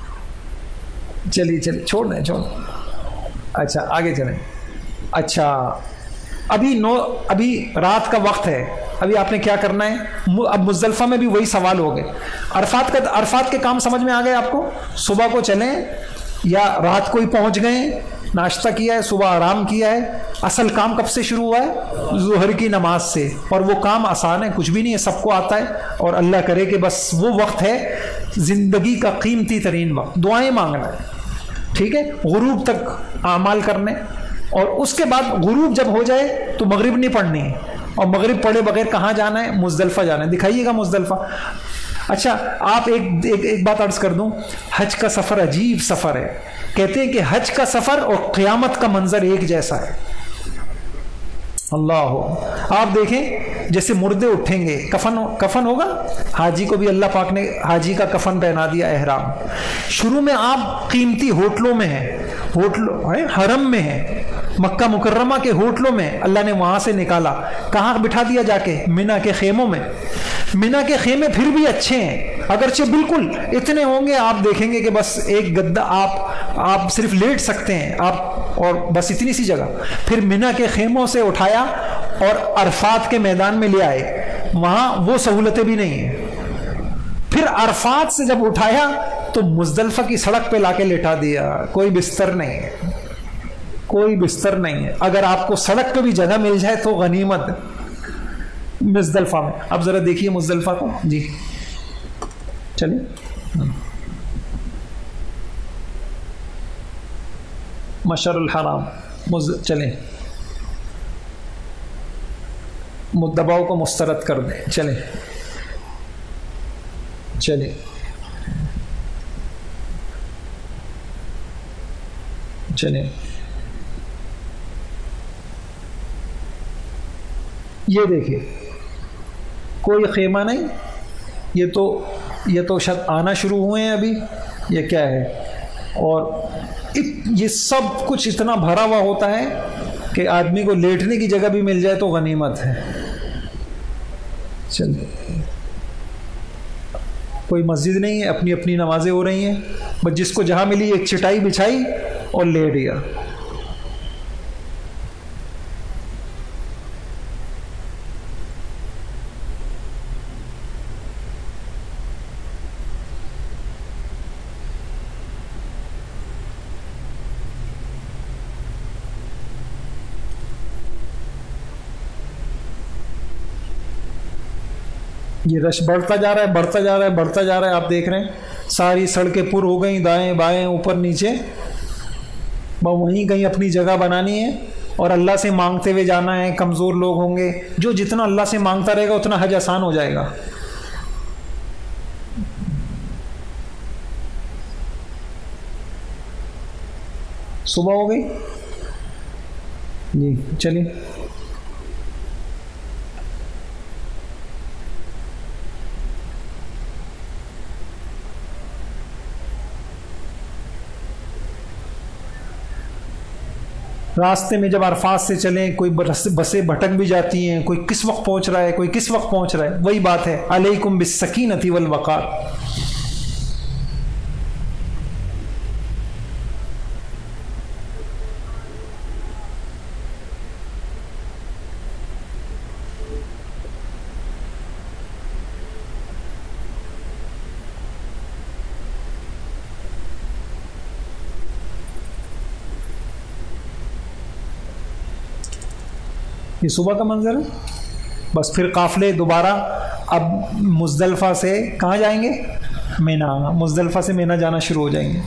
چلیے چلیے چھوڑ دیں چھوڑ دیں اچھا آگے چلیں. اچھا ابھی نو ابھی رات کا وقت ہے، ابھی آپ نے کیا کرنا ہے؟ اب مزدلفہ میں بھی وہی سوال ہو گئے. عرفات کا عرفات کے کام سمجھ میں آ گئے آپ کو؟ صبح کو چلیں یا رات کو ہی پہنچ گئے، ناشتہ کیا ہے، صبح آرام کیا ہے. اصل کام کب سے شروع ہوا ہے؟ ظہر کی نماز سے. اور وہ کام آسان ہے، کچھ بھی نہیں ہے، سب کو آتا ہے. اور اللہ کرے کہ بس وہ وقت ہے زندگی کا قیمتی ترین وقت، دعائیں مانگنا ہے، ٹھیک ہے، غروب تک اعمال کرنے. اور اس کے بعد غروب جب ہو جائے تو مغرب نہیں پڑھنی ہے، اور مغرب پڑھے بغیر کہاں جانا ہے؟ مزدلفہ جانا ہے. دکھائیے گا مزدلفہ. اچھا آپ ایک ایک, ایک بات عرض کر دوں، حج کا سفر عجیب سفر ہے. کہتے ہیں کہ حج کا سفر اور قیامت کا منظر ایک جیسا ہے. اللہ، آپ دیکھیں جیسے مردے اٹھیں گے، کفن کفن ہوگا. حاجی کو بھی اللہ پاک نے حاجی کا کفن پہنا دیا، احرام. شروع میں آپ قیمتی ہوٹلوں میں ہیں، ہوٹلوں حرم میں ہیں، مکہ مکرمہ کے ہوٹلوں میں. اللہ نے وہاں سے نکالا، کہاں بٹھا دیا؟ جا کے مینا کے خیموں میں. مینا کے خیمے پھر بھی اچھے ہیں، اگرچہ بالکل اتنے ہوں گے آپ دیکھیں گے کہ بس ایک گدا آپ آپ صرف لیٹ سکتے ہیں آپ، اور بس اتنی سی جگہ. پھر مینا کے خیموں سے اٹھایا اور عرفات کے میدان میں لے آئے، وہاں وہ سہولتیں بھی نہیں ہیں. پھر عرفات سے جب اٹھایا تو مزدلفہ کی سڑک پہ لا کے لٹا دیا. کوئی بستر نہیں ہے، کوئی بستر نہیں ہے. اگر آپ کو سڑک پہ بھی جگہ مل جائے تو غنیمت. مزدلفہ میں اب ذرا دیکھیے مزدلفہ کو. جی چلیے مشعر الحرام مز... چلیں دباؤ کو مسترد کر دیں. چلیں چلیں چلیں یہ دیکھیے کوئی خیمہ نہیں, یہ تو یہ تو شاید آنا شروع ہوئے ہیں ابھی, یہ کیا ہے, اور یہ سب کچھ اتنا بھرا ہوا ہوتا ہے کہ آدمی کو لیٹنے کی جگہ بھی مل جائے تو غنیمت ہے. چلیے کوئی مسجد نہیں ہے, اپنی اپنی نمازیں ہو رہی ہیں, بس جس کو جہاں ملی ایک چٹائی بچھائی اور لیٹ گیا. یہ رش بڑھتا جا رہا ہے بڑھتا جا رہا ہے بڑھتا جا رہا ہے. آپ دیکھ رہے ہیں ساری سڑکیں پر ہو گئیں, دائیں بائیں اوپر نیچے, وہیں کہیں اپنی جگہ بنانی ہے اور اللہ سے مانگتے ہوئے جانا ہے. کمزور لوگ ہوں گے, جو جتنا اللہ سے مانگتا رہے گا اتنا حج آسان ہو جائے گا. صبح ہو گئی جی, چلیے راستے میں جب عرفات سے چلیں, کوئی بسیں بھٹک بھی جاتی ہیں, کوئی کس وقت پہنچ رہا ہے کوئی کس وقت پہنچ رہا ہے. وہی بات ہے علیکم بالسکینۃ والوقار. یہ صبح کا منظر ہے. بس پھر قافلے دوبارہ اب مزدلفہ سے کہاں جائیں گے, مینا. مزدلفہ سے مینا جانا شروع ہو جائیں گے.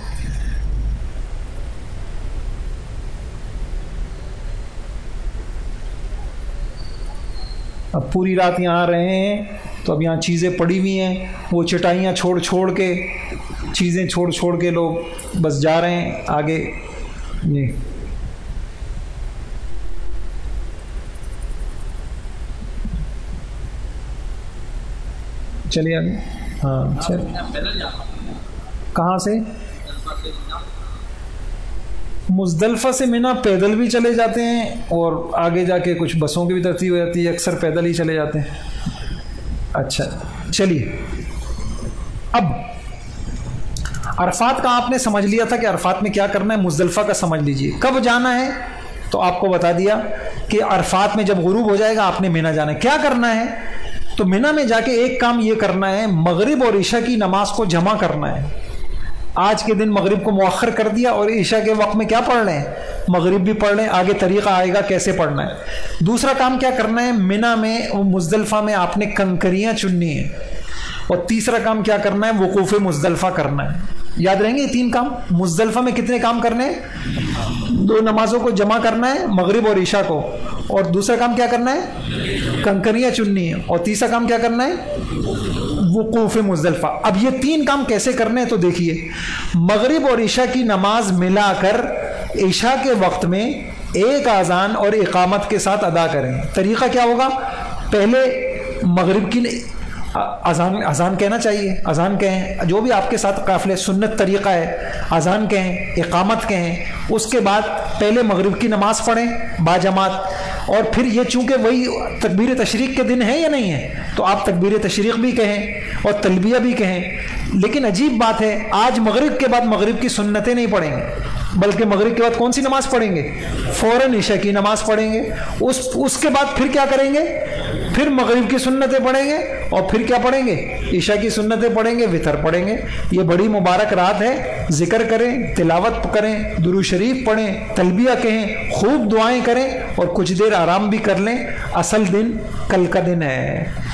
اب پوری رات یہاں رہے ہیں تو اب یہاں چیزیں پڑی ہوئی ہیں, وہ چٹائیاں چھوڑ چھوڑ کے, چیزیں چھوڑ چھوڑ کے لوگ بس جا رہے ہیں آگے. جی چلیے آگے. ہاں چل کہاں سے مزدلفہ سے مینا پیدل بھی چلے جاتے ہیں, اور آگے جا کے کچھ بسوں کی بھی ترتیب ہو جاتی ہے, اکثر پیدل ہی چلے جاتے ہیں. اچھا چلیے اب عرفات کا آپ نے سمجھ لیا تھا کہ عرفات میں کیا کرنا ہے, مزدلفہ کا سمجھ لیجئے کب جانا ہے. تو آپ کو بتا دیا کہ عرفات میں جب غروب ہو جائے گا آپ نے مینا جانا ہے. کیا کرنا ہے, تو مینا میں جا کے ایک کام یہ کرنا ہے, مغرب اور عشاء کی نماز کو جمع کرنا ہے. آج کے دن مغرب کو مؤخر کر دیا اور عشاء کے وقت میں کیا پڑھ رہے ہیں, مغرب بھی پڑھ رہے ہیں. آگے طریقہ آئے گا کیسے پڑھنا ہے. دوسرا کام کیا کرنا ہے, مینا میں مزدلفہ میں آپ نے کنکریاں چننی ہیں. اور تیسرا کام کیا کرنا ہے, وقوف مزدلفہ کرنا ہے. یاد رہیں گے یہ تین کام. مزدلفہ میں کتنے کام کرنے ہیں, دو نمازوں کو جمع کرنا ہے, مغرب اور عشاء کو, اور دوسرا کام کیا کرنا ہے, کنکریاں چننی ہے, اور تیسرا کام کیا کرنا ہے, وقوف مزدلفہ. اب یہ تین کام کیسے کرنے ہیں, تو دیکھیے مغرب اور عشاء کی نماز ملا کر عشاء کے وقت میں ایک اذان اور اقامت کے ساتھ ادا کریں. طریقہ کیا ہوگا, پہلے مغرب کی اذان اذان کہنا چاہیے, اذان کہیں, جو بھی آپ کے ساتھ قافلے سنت طریقہ ہے, اذان کہیں, اقامت کہیں. اس کے بعد پہلے مغرب کی نماز پڑھیں باجماعت, اور پھر یہ چونکہ وہی تکبیر تشریق کے دن ہے یا نہیں ہے, تو آپ تکبیر تشریق بھی کہیں اور تلبیہ بھی کہیں. لیکن عجیب بات ہے, آج مغرب کے بعد مغرب کی سنتیں نہیں پڑھیں گے, بلکہ مغرب کے بعد کون سی نماز پڑھیں گے, فوراً عشاء کی نماز پڑھیں گے. اس اس کے بعد پھر کیا کریں گے, پھر مغرب کی سنتیں پڑھیں گے, اور پھر کیا پڑھیں گے, عشاء کی سنتیں پڑھیں گے, وطر پڑھیں گے. یہ بڑی مبارک رات ہے, ذکر کریں, تلاوت کریں, درود شریف پڑھیں, تلبیہ کہیں, خوب دعائیں کریں, اور کچھ دیر آرام بھی کر لیں. اصل دن کل کا دن ہے.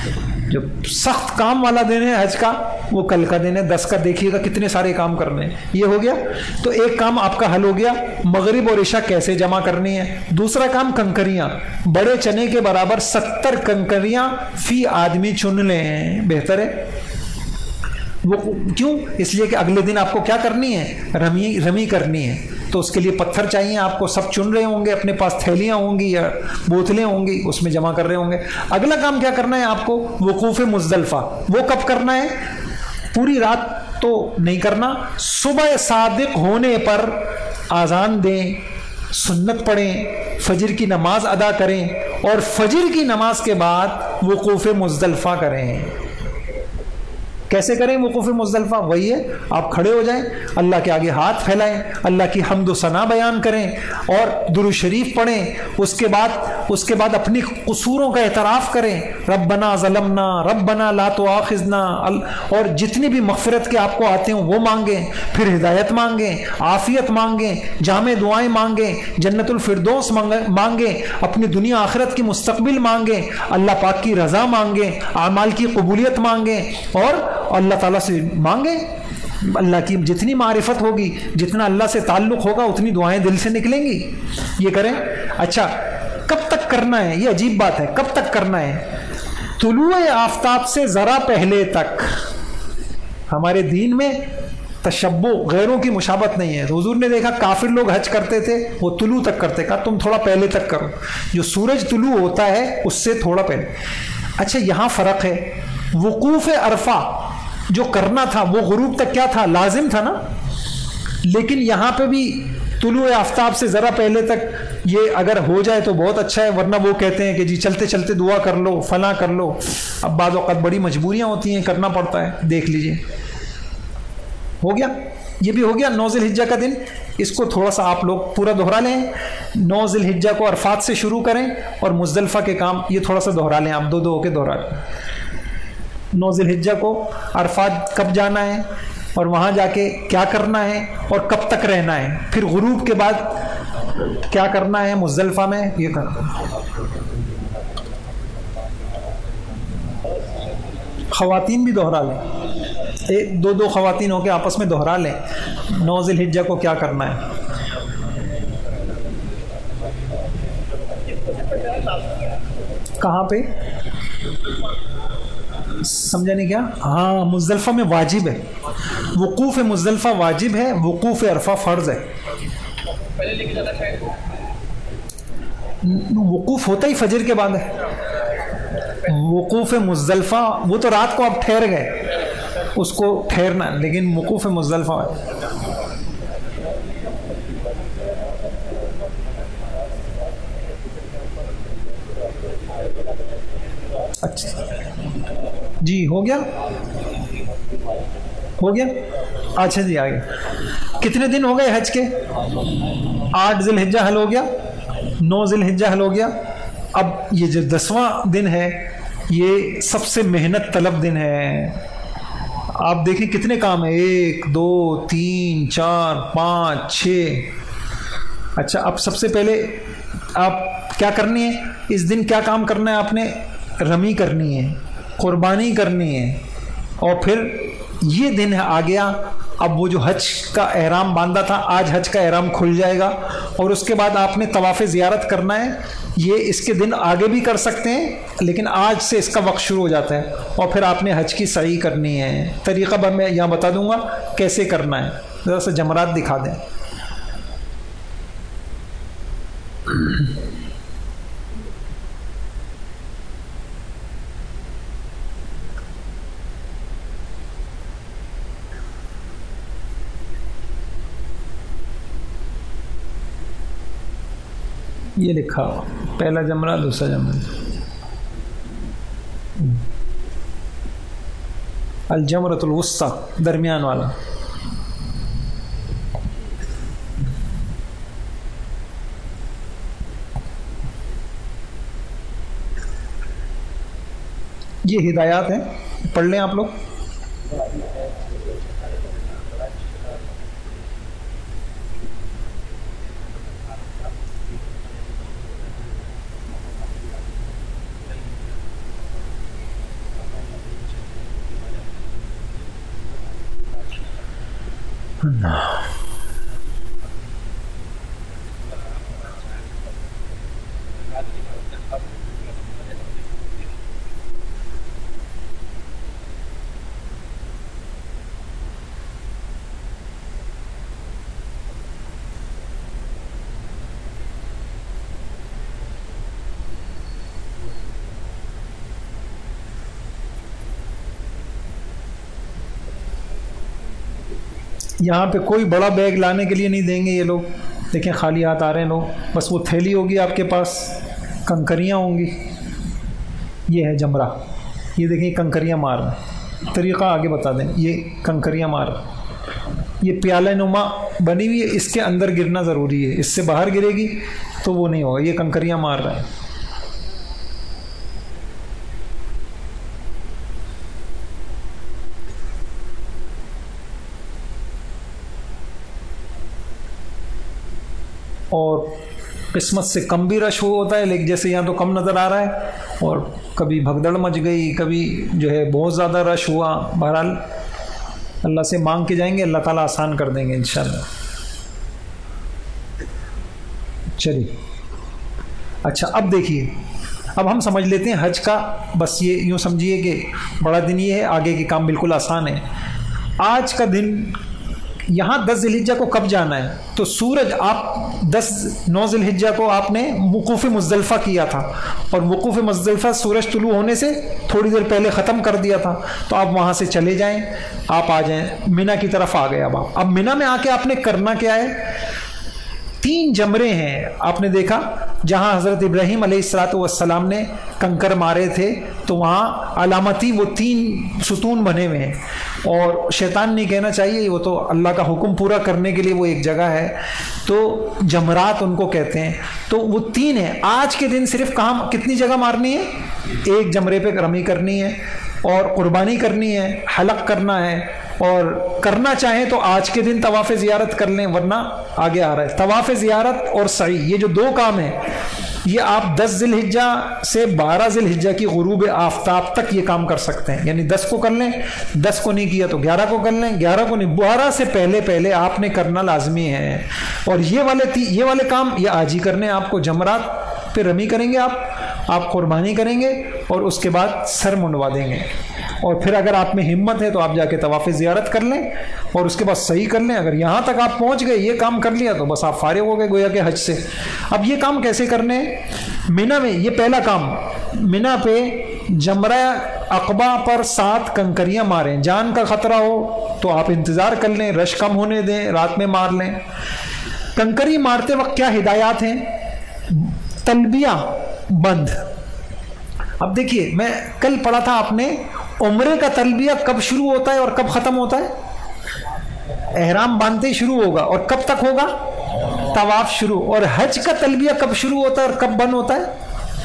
جو سخت کام والا دن ہے حج کا وہ کل کا دن ہے، دس کا دیکھیے گا کتنے سارے کام کرنے ہیں. یہ ہو گیا. تو ایک کام آپ کا حل ہو گیا، مغرب اور عشاء کیسے جمع کرنی ہے. دوسرا کام کنکریاں، بڑے چنے کے برابر ستر کنکریاں فی آدمی چن لیں، بہتر ہے. وہ کیوں؟ اس لیے کہ اگلے دن آپ کو کیا کرنی ہے؟ رمی رمی کرنی ہے. تو اس کے لیے پتھر چاہیے آپ کو، سب چن رہے ہوں گے، اپنے پاس تھیلیاں ہوں گی یا بوتلیں ہوں گی، اس میں جمع کر رہے ہوں گے. اگلا کام کیا کرنا ہے آپ کو؟ وقوف مزدلفہ. وہ کب کرنا ہے؟ پوری رات تو نہیں کرنا، صبح صادق ہونے پر اذان دیں، سنت پڑھیں، فجر کی نماز ادا کریں، اور فجر کی نماز کے بعد وقوف مزدلفہ کریں. کیسے کریں وقوف مزدلفہ؟ وہی ہے، آپ کھڑے ہو جائیں، اللہ کے آگے ہاتھ پھیلائیں، اللہ کی حمد و ثنا بیان کریں اور درود شریف پڑھیں. اس کے بعد اس کے بعد اپنی قصوروں کا اعتراف کریں، ربنا ظلمنا، ربنا لا تؤاخذنا، اور جتنی بھی مغفرت کے آپ کو آتے ہیں وہ مانگیں. پھر ہدایت مانگیں، عافیت مانگیں، جامع دعائیں مانگیں، جنت الفردوس مانگیں، اپنی دنیا آخرت کی مستقبل مانگیں، اللہ پاک کی رضا مانگیں، اعمال کی قبولیت مانگیں، اور اللہ تعالیٰ سے مانگیں. اللہ کی جتنی معرفت ہوگی، جتنا اللہ سے تعلق ہوگا، اتنی دعائیں دل سے نکلیں گی. یہ کریں. اچھا کب تک کرنا ہے؟ یہ عجیب بات ہے، کب تک کرنا ہے؟ طلوع آفتاب سے ذرا پہلے تک. ہمارے دین میں تشبہ، غیروں کی مشابہت نہیں ہے. حضور نے دیکھا کافر لوگ حج کرتے تھے، وہ طلوع تک کرتے، کہا تم تھوڑا پہلے تک کرو، جو سورج طلوع ہوتا ہے اس سے تھوڑا پہلے. اچھا یہاں فرق ہے. وقوف عرفہ جو کرنا تھا وہ غروب تک کیا تھا؟ لازم تھا نا. لیکن یہاں پہ بھی طلوع آفتاب سے ذرا پہلے تک یہ اگر ہو جائے تو بہت اچھا ہے، ورنہ وہ کہتے ہیں کہ جی چلتے چلتے دعا کر لو، فلاں کر لو. اب بعض اوقات بڑی مجبوریاں ہوتی ہیں، کرنا پڑتا ہے. دیکھ لیجئے. ہو گیا. یہ بھی ہو گیا نو ذی الحجہ کا دن. اس کو تھوڑا سا آپ لوگ پورا دوہرا لیں. نو ذی الحجہ کو عرفات سے شروع کریں، اور مزدلفہ کے کام یہ تھوڑا سا دوہرا لیں. آپ دو دو ہو کے دوہرا لیں. نو ذی الحجہ کو عرفات کب جانا ہے، اور وہاں جا کے کیا کرنا ہے، اور کب تک رہنا ہے. پھر غروب کے بعد کیا کرنا ہے مزدلفہ میں، یہ کرنا. خواتین بھی دوہرا لیں. ایک دو دو خواتین ہو کے آپس میں دوہرا لیں. نو ذی الحجہ کو کیا کرنا ہے. کہاں پہ؟ سمجھا نہیں کیا؟ ہاں مزدلفہ میں واجب ہے. وقوف مزدلفہ واجب ہے، وقوف عرفہ فرض ہے. وقوف ہوتا ہی فجر کے بعد ہے. وقوف مزدلفہ وہ تو رات کو آپ ٹھہر گئے، اس کو ٹھہرنا، لیکن وقوف مزدلفہ اچھا جی ہو گیا. ہو گیا. اچھا جی آگے کتنے دن ہو گئے حج کے؟ آٹھ ذی الحجہ حل ہو گیا، نو ذی الحجہ حل ہو گیا. اب یہ جو دسواں دن ہے یہ سب سے محنت طلب دن ہے. آپ دیکھیں کتنے کام ہیں، ایک دو تین چار پانچ چھ. اچھا اب سب سے پہلے آپ کیا کرنی ہے اس دن؟ کیا کام کرنا ہے آپ نے؟ رمی کرنی ہے، قربانی کرنی ہے. اور پھر یہ دن آ گیا. اب وہ جو حج کا احرام باندھا تھا، آج حج کا احرام کھل جائے گا، اور اس کے بعد آپ نے طواف زیارت کرنا ہے. یہ اس کے دن آگے بھی کر سکتے ہیں، لیکن آج سے اس کا وقت شروع ہو جاتا ہے. اور پھر آپ نے حج کی سعی کرنی ہے. طریقہ بھر میں یہاں بتا دوں گا کیسے کرنا ہے. ذرا سا جمرات دکھا دیں. یہ لکھا پہلا جمرہ، دوسرا جمرہ. الجمرۃ الوسطیٰ درمیان والا. یہ ہدایات ہیں، پڑھ لیں آپ لوگ. یہاں پہ کوئی بڑا بیگ لانے کے لیے نہیں دیں گے یہ لوگ. دیکھیں خالی ہاتھ آ رہے ہیں لوگ. بس وہ تھیلی ہوگی آپ کے پاس, کنکریاں ہوں گی. یہ ہے جمرہ. یہ دیکھیں کنکریاں مار رہے ہیں. طریقہ آگے بتا دیں. یہ کنکریاں مار رہے ہیں. یہ پیالہ نما بنی ہوئی ہے, اس کے اندر گرنا ضروری ہے. اس سے باہر گرے گی تو وہ نہیں ہوگا. یہ کنکریاں مار رہے ہیں. اور قسمت سے کم بھی رش ہوتا ہے, لیکن جیسے یہاں تو کم نظر آ رہا ہے, اور کبھی بھگدڑ مچ گئی, کبھی جو ہے بہت زیادہ رش ہوا. بہرحال اللہ سے مانگ کے جائیں گے, اللہ تعالیٰ آسان کر دیں گے انشاءاللہ. چلیے اچھا, اب دیکھیے, اب ہم سمجھ لیتے ہیں حج کا. بس یہ یوں سمجھیے کہ بڑا دن یہ ہے, آگے کے کام بالکل آسان ہے. آج کا دن یہاں دس ذی الحجہ کو کب جانا ہے؟ تو سورج آپ دس نو ذی الحجہ کو آپ نے وقوف مزدلفہ کیا تھا, اور وقوف مزدلفہ سورج طلوع ہونے سے تھوڑی دیر پہلے ختم کر دیا تھا. تو آپ وہاں سے چلے جائیں, آپ آ جائیں مینا کی طرف. آ گئے اب آپ اب مینا میں آ کے آپ نے کرنا کیا ہے؟ تین جمرے ہیں آپ نے دیکھا, جہاں حضرت ابراہیم علیہ الصلوۃ والسلام نے کنکر مارے تھے تو وہاں علامتی وہ تین ستون بنے ہوئے ہیں. اور شیطان نہیں کہنا چاہیے, وہ تو اللہ کا حکم پورا کرنے کے لیے وہ ایک جگہ ہے, تو جمرات ان کو کہتے ہیں. تو وہ تین ہیں. آج کے دن صرف کہاں کتنی جگہ مارنی ہے؟ ایک جمرے پہ رمی کرنی ہے, اور قربانی کرنی ہے, حلق کرنا ہے. اور کرنا چاہیں تو آج کے دن طواف زیارت کر لیں, ورنہ آگے آ رہا ہے طواف زیارت اور سعی. یہ جو دو کام ہیں یہ آپ دس ذی الحجہ سے بارہ ذی الحجہ کی غروب آفتاب تک یہ کام کر سکتے ہیں. یعنی دس کو کر لیں, دس کو نہیں کیا تو گیارہ کو کر لیں, گیارہ کو نہیں, بارہ سے پہلے پہلے آپ نے کرنا لازمی ہے. اور یہ والے یہ والے کام یہ آج ہی کرنے. آپ کو جمرات پہ رمی کریں گے, آپ آپ قربانی کریں گے, اور اس کے بعد سر منڈوا دیں گے. اور پھر اگر آپ میں ہمت ہے تو آپ جا کے طواف زیارت کر لیں, اور اس کے بعد صحیح کر لیں. اگر یہاں تک آپ پہنچ گئے, یہ کام کر لیا, تو بس آپ فارغ ہو گئے گویا کہ حج سے. اب یہ کام کیسے کرنے ہیں؟ مینا میں یہ پہلا کام, مینا پہ جمرہ عقبہ پر سات کنکریاں ماریں. جان کا خطرہ ہو تو آپ انتظار کر لیں, رش کم ہونے دیں, رات میں مار لیں. کنکری مارتے وقت کیا ہدایات ہیں؟ تلبیہ بند. اب دیکھیے, میں کل پڑھا تھا آپ نے, عمرے کا تلبیہ کب شروع ہوتا ہے اور کب ختم ہوتا ہے؟ احرام باندھتے ہی شروع ہوگا, اور کب تک ہوگا؟ طواف شروع. اور حج کا تلبیہ کب شروع ہوتا ہے اور کب بند ہوتا ہے؟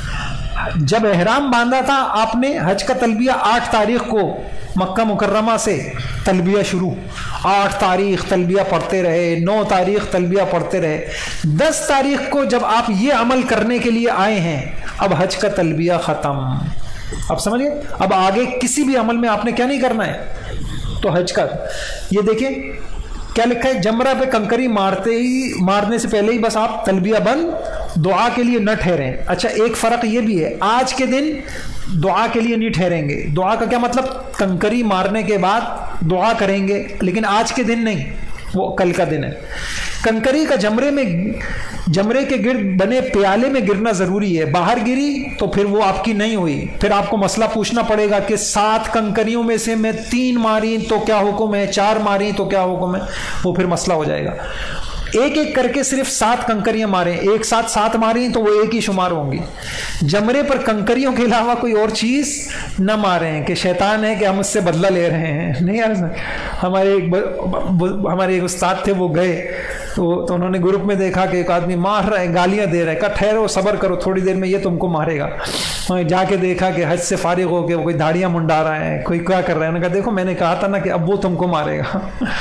جب احرام باندھا تھا آپ نے, حج کا تلبیہ آٹھ تاریخ کو مکہ مکرمہ سے تلبیہ شروع. آٹھ تاریخ تلبیہ پڑھتے رہے, نو تاریخ تلبیہ پڑھتے رہے. دس تاریخ کو جب آپ یہ عمل کرنے کے لیے آئے ہیں, اب حج کا تلبیہ ختم. اب سمجھئے, اب آگے کسی بھی عمل میں آپ نے کیا نہیں کرنا ہے, تو حج کا. یہ دیکھیں کیا لکھا ہے, جمرہ پہ کنکری مارتے ہی مارنے سے پہلے ہی بس آپ تلبیہ بند, دعا کے لیے نہ ٹھہریں. اچھا ایک فرق یہ بھی ہے, آج کے دن دعا کے لیے نہیں ٹھہریں گے. دعا کا کیا مطلب؟ کنکری مارنے کے بعد دعا کریں گے, لیکن آج کے دن نہیں, وہ کل کا دن ہے. کنکری کا جمرے میں جمرے کے گرد بنے پیالے میں گرنا ضروری ہے. باہر گری تو پھر وہ آپ کی نہیں ہوئی. پھر آپ کو مسئلہ پوچھنا پڑے گا کہ سات کنکریوں میں سے میں تین ماری تو کیا حکم ہے, چار ماری تو کیا حکم ہے, وہ پھر مسئلہ ہو جائے گا. ایک ایک کر کے صرف سات کنکریاں ماریں, ایک ساتھ سات ماریں تو وہ ایک ہی شمار ہوں گی. جمرے پر کنکریوں کے علاوہ کوئی اور چیز نہ ماریں کہ شیطان ہے کہ ہم اس سے بدلہ لے رہے ہیں. نہیں یار, ہمارے ایک ہمارے ایک استاد تھے, وہ گئے تو, تو انہوں نے گروپ میں دیکھا کہ ایک آدمی مار رہا ہے, گالیاں دے رہا ہے. کہا ٹھہرو, صبر کرو, تھوڑی دیر میں یہ تم کو مارے گا. جا کے دیکھا کہ حج سے فارغ ہو کے کوئی داڑیاں منڈا رہا ہے, کوئی کیا کر رہا ہے. انہوں نے کہا دیکھو میں نے کہا تھا نا کہ اب وہ تم کو مارے گا.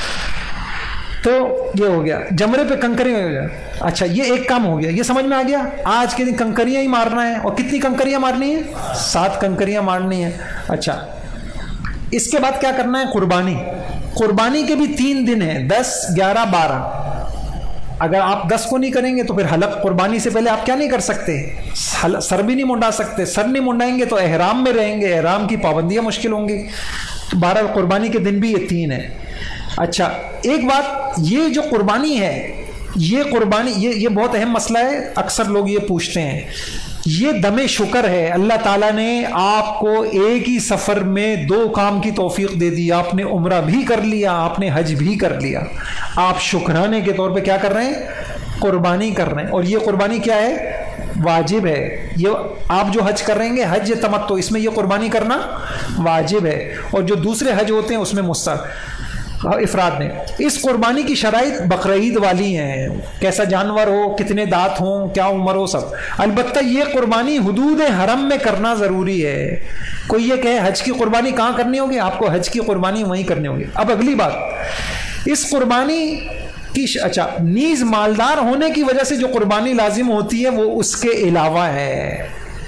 تو یہ ہو گیا, جمرے پہ کنکری ہو گیا. اچھا یہ ایک کام ہو گیا, یہ سمجھ میں آ گیا. آج کے دن کنکریاں ہی مارنا ہے, اور کتنی کنکریاں مارنی ہیں؟ سات کنکریاں مارنی ہیں. اچھا اس کے بعد کیا کرنا ہے؟ قربانی. قربانی کے بھی تین دن ہیں، دس گیارہ بارہ. اگر آپ دس کو نہیں کریں گے تو پھر حلق قربانی سے پہلے آپ کیا نہیں کر سکتے؟ سر بھی نہیں منڈا سکتے. سر نہیں منڈائیں گے تو احرام میں رہیں گے، احرام کی پابندیاں مشکل ہوں گی. تو بہرحال قربانی کے دن بھی یہ تین ہیں. اچھا ایک بات، یہ جو قربانی ہے، یہ قربانی یہ یہ بہت اہم مسئلہ ہے. اکثر لوگ یہ پوچھتے ہیں، یہ دم شکر ہے. اللہ تعالیٰ نے آپ کو ایک ہی سفر میں دو کام کی توفیق دے دی. آپ نے عمرہ بھی کر لیا، آپ نے حج بھی کر لیا. آپ شکرانے کے طور پہ کیا کر رہے ہیں؟ قربانی کر رہے ہیں. اور یہ قربانی کیا ہے؟ واجب ہے. یہ آپ جو حج کر رہے ہیں حج تمتع، اس میں یہ قربانی کرنا واجب ہے. اور جو دوسرے حج ہوتے ہیں اس میں مستحب افراد نے. اس قربانی کی شرائط بقرعید والی ہیں، کیسا جانور ہو، کتنے دانت ہوں، کیا عمر ہو، سب. البتہ یہ قربانی حدود حرم میں کرنا ضروری ہے. کوئی یہ کہے حج کی قربانی کہاں کرنی ہوگی؟ آپ کو حج کی قربانی وہیں کرنی ہوگی. اب اگلی بات، اس قربانی کی اچھا نیز مالدار ہونے کی وجہ سے جو قربانی لازم ہوتی ہے وہ اس کے علاوہ ہے.